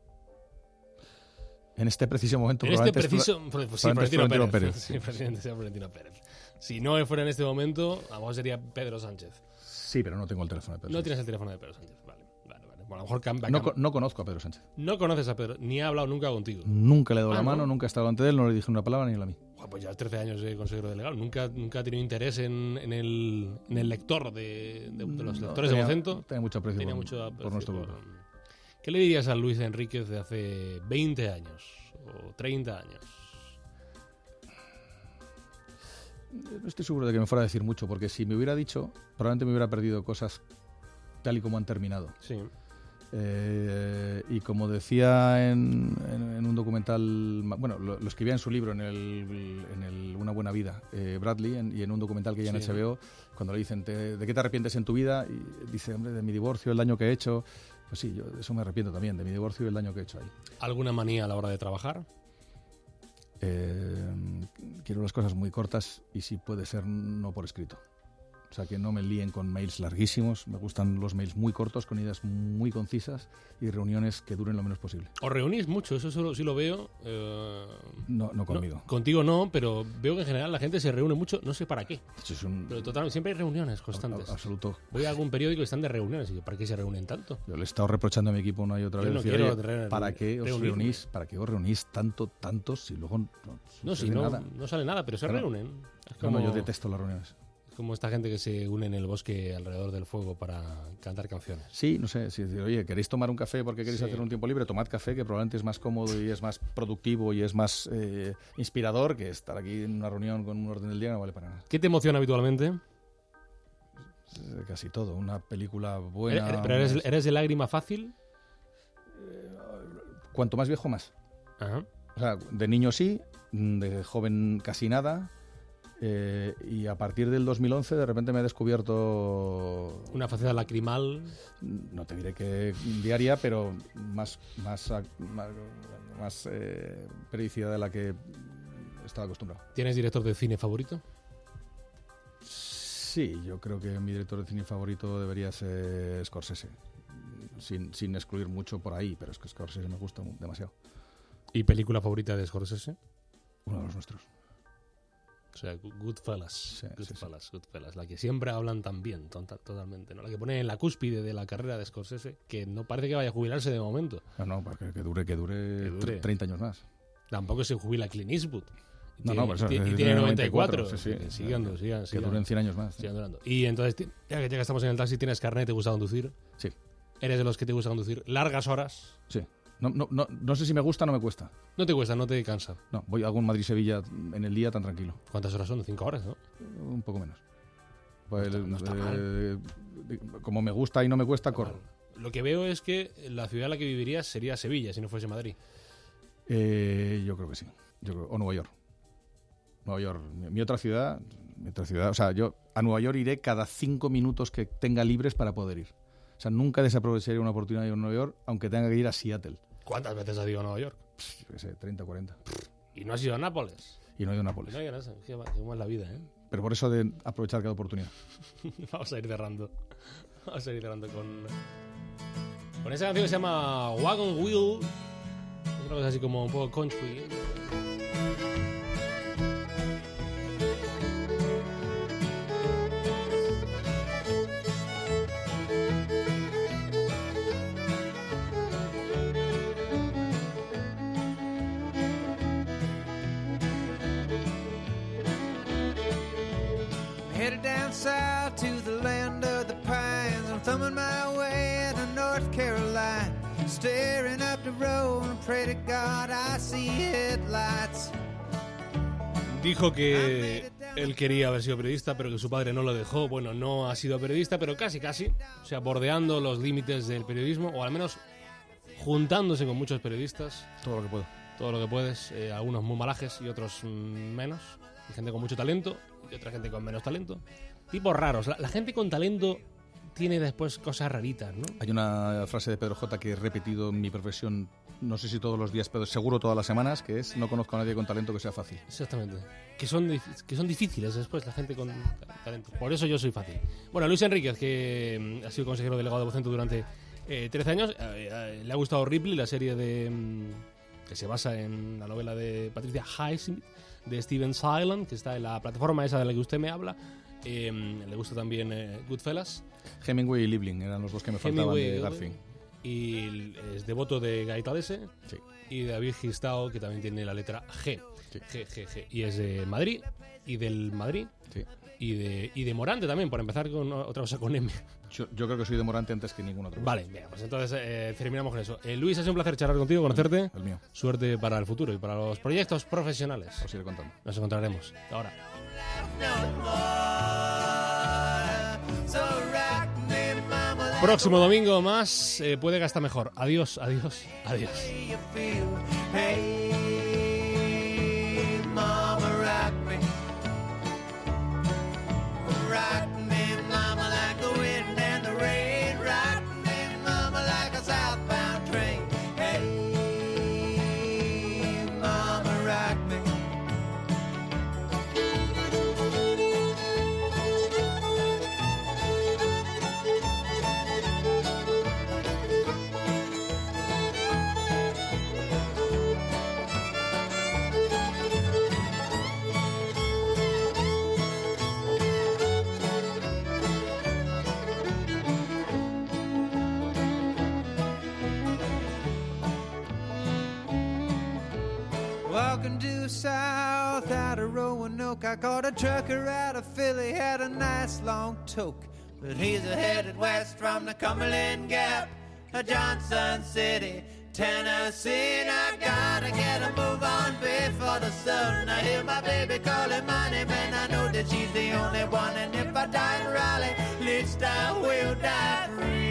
En este preciso momento. En este probablemente es preciso... Fla- pues, sí, probablemente Florentino es Florentino Pérez. Pérez. Sí, presidente sea Florentino Pérez. Si no fuera en este momento, a lo mejor sería Pedro Sánchez. Sí, pero no tengo el teléfono de Pedro No Sánchez. tienes el teléfono de Pedro Sánchez. Vale, vale, vale. Bueno, a lo mejor cambia. No, co- no conozco a Pedro Sánchez. No conoces a Pedro, ni ha hablado nunca contigo. Nunca le he dado Ah, la mano, ¿no? nunca he estado ante él, no le dije una palabra ni él a mí. Buah, pues ya trece años de consejero delegado. Nunca, nunca ha tenido interés en, en, el, en el lector de, de- de los No, lectores tenía- de Vocento. Tenía mucho aprecio Tenía por, mucho por aprecio nuestro por- grupo. ¿Qué le dirías a Luis Enríquez de hace veinte años o treinta años? No estoy seguro de que me fuera a decir mucho, porque si me hubiera dicho, probablemente me hubiera perdido cosas tal y como han terminado. Sí. Eh, y como decía en, en- en un documental, ma- bueno, lo, lo escribía en su libro, en el, en el Una buena vida, eh, Bradley, en- y en un documental que ya en Sí. H B O, cuando le dicen, "¿Te- ¿de qué te arrepientes en tu vida?" Y dice, hombre, de mi divorcio, el daño que he hecho. Pues sí, yo de eso me arrepiento también, de mi divorcio y el daño que he hecho ahí. ¿Alguna manía a la hora de trabajar? Eh, quiero las cosas muy cortas y si puede ser no por escrito. O sea, que no me líen con mails larguísimos. Me gustan los mails muy cortos, con ideas muy concisas y reuniones que duren lo menos posible. ¿Os reunís mucho? Eso solo- sí lo veo. eh, No, no no, conmigo. contigo no, pero veo que en general la gente se reúne mucho, no sé para qué. Eso es un Pero total, siempre hay reuniones a- constantes. a- absoluto. Voy a algún periódico y están de reuniones. Y yo, ¿para qué se reúnen tanto? Yo le he estado reprochando a mi equipo una y otra Yo vez. no decir, quiero "Oye, re- ¿para qué os reunirme". reunís? ¿Para qué os reunís tanto, tantos si luego no, No, si sucede no, nada? no sale nada, pero se Claro. reúnen. Es No, como, no, yo detesto las reuniones. como esta gente que se une en el bosque alrededor del fuego para cantar canciones. Sí, no sé, si decir, oye, ¿queréis tomar un café porque queréis Sí. hacer un tiempo libre? Tomad café, que probablemente es más cómodo y es más productivo y es más eh, inspirador que estar aquí en una reunión con un orden del día que no vale para nada. ¿Qué te emociona habitualmente? Eh, Casi todo, una película buena. ¿Eres- ¿Pero eres, unas- eres de lágrima fácil? Cuanto más viejo, más. Ajá. O sea, de niño sí, de joven casi nada, Eh, y a partir del dos mil once de repente me he descubierto, Una faceta lacrimal. no te diré que diaria, pero más más más, más eh, periodicidad de la que estaba acostumbrado. ¿Tienes director de cine favorito? Sí, yo creo que mi director de cine favorito debería ser Scorsese, sin, sin excluir mucho por ahí, pero es que Scorsese me gusta demasiado. ¿Y película favorita de Scorsese? Uno de los nuestros. O sea, Goodfellas. Sí, Goodfellas, sí, Goodfellas. La que siempre hablan tan bien, tonta- totalmente, ¿no? La que pone en la cúspide de la carrera de Scorsese, que no parece que vaya a jubilarse de momento. No, no, para que, que dure, que dure, Que dure. treinta años más. Tampoco se jubila Clint Eastwood. Y No, tiene, no, por eso, y tiene- y es tiene de noventa y cuatro. noventa y cuatro, sí, sí. Que sigan, sigan, Que sigan, duren cien años más. sigan durando. Y entonces, ti- ya que, ya que estamos en el taxi, ¿tienes carnet? ¿Te gusta conducir? Sí, ¿Eres de los que te gusta conducir largas horas? sí. No, no, no, no sé si me gusta o no me cuesta. No te cuesta, no te cansa. No, voy a algún Madrid-Sevilla en el día tan tranquilo. ¿Cuántas horas son? Cinco horas, ¿no? Un poco menos. Pues, No está- no está eh, como me gusta y no me cuesta, corro. Lo que veo es que la ciudad en la que vivirías sería Sevilla, si no fuese Madrid. Eh, yo creo que sí. Yo creo, o Nueva York. Nueva York. Mi, mi otra ciudad, mi otra ciudad. O sea, yo a Nueva York iré cada cinco minutos que tenga libres para poder ir. O sea, nunca desaprovecharía una oportunidad de ir a Nueva York, aunque tenga que ir a Seattle. ¿Cuántas veces has ido a Nueva York? Pff, yo qué sé, treinta, cuarenta. Y no has ido a Nápoles. Y no he ido a Nápoles. No, ya no sé, qué va- cómo es la vida, ¿eh? Pero por eso de aprovechar cada oportunidad. Vamos a ir cerrando. Vamos a ir cerrando con. Con esa canción que se llama Wagon Wheel. Es una cosa así como un poco country. Headed down south to the land of the pines. I'm thumbing my way to North Carolina. Staring up the road and pray to God I see headlights. Dijo que él quería haber sido periodista, pero que su padre no lo dejó. Bueno, no ha sido periodista, pero casi, casi. O sea, bordeando los límites del periodismo, o al menos juntándose con muchos periodistas. Todo lo que puedo. Todo lo que puedes. Eh, algunos muy malajes y otros mm, menos. Y gente con mucho talento y otra gente con menos talento. Tipos raros. La, la gente con talento tiene después cosas raritas, ¿no? Hay una frase de Pedro J que he repetido en mi profesión, no sé si todos los días, pero seguro todas las semanas, que es: no conozco a nadie con talento que sea fácil. Exactamente. Que son, dif- que son difíciles después, la gente con ta- talento. Por eso yo soy fácil. Bueno, Luis Enríquez, que mm, ha sido consejero delegado de Vocento durante eh, trece años, eh, eh, le ha gustado Ripley, la serie de mm, que se basa en la novela de Patricia Highsmith, de Steven Silent, que está en la plataforma esa de la que usted me habla. Eh, le gusta también eh, Goodfellas. Hemingway y Liebling eran los dos que me faltaban Hemingway, de Garfin. Y es devoto de Gaitalese. Sí. Y de David Gistao, que también tiene la letra G. Sí. G, G, G. Y es de Madrid. Y del Madrid. Sí. Y de, y de Morante también, por empezar con otra cosa con M. Yo, yo creo que soy de Morante antes que ningún otro. Vale, bien, pues entonces eh, terminamos con eso. Eh, Luis, ha sido un placer charlar contigo, conocerte. El mío. Suerte para el futuro y para los proyectos profesionales. Os iré contando. Nos encontraremos. Hasta ahora. So rock me, mama, like Próximo domingo más. Eh, puede que hasta mejor. Adiós, adiós, adiós. the way you feel. Hey, mama, rock me. Rock me, mama, like the wind and the rain. Rock me, mama, like a southbound train. Hey, mama, rock me. Walking due south out of Roanoke, I caught a trucker out of Philly, had a nice long toke. But he's headed west from the Cumberland Gap to Johnson City, Tennessee. And I gotta get a move on before the sun. I hear my baby calling my name, and I know that she's the only one. And if I die in Raleigh, at least I will die free.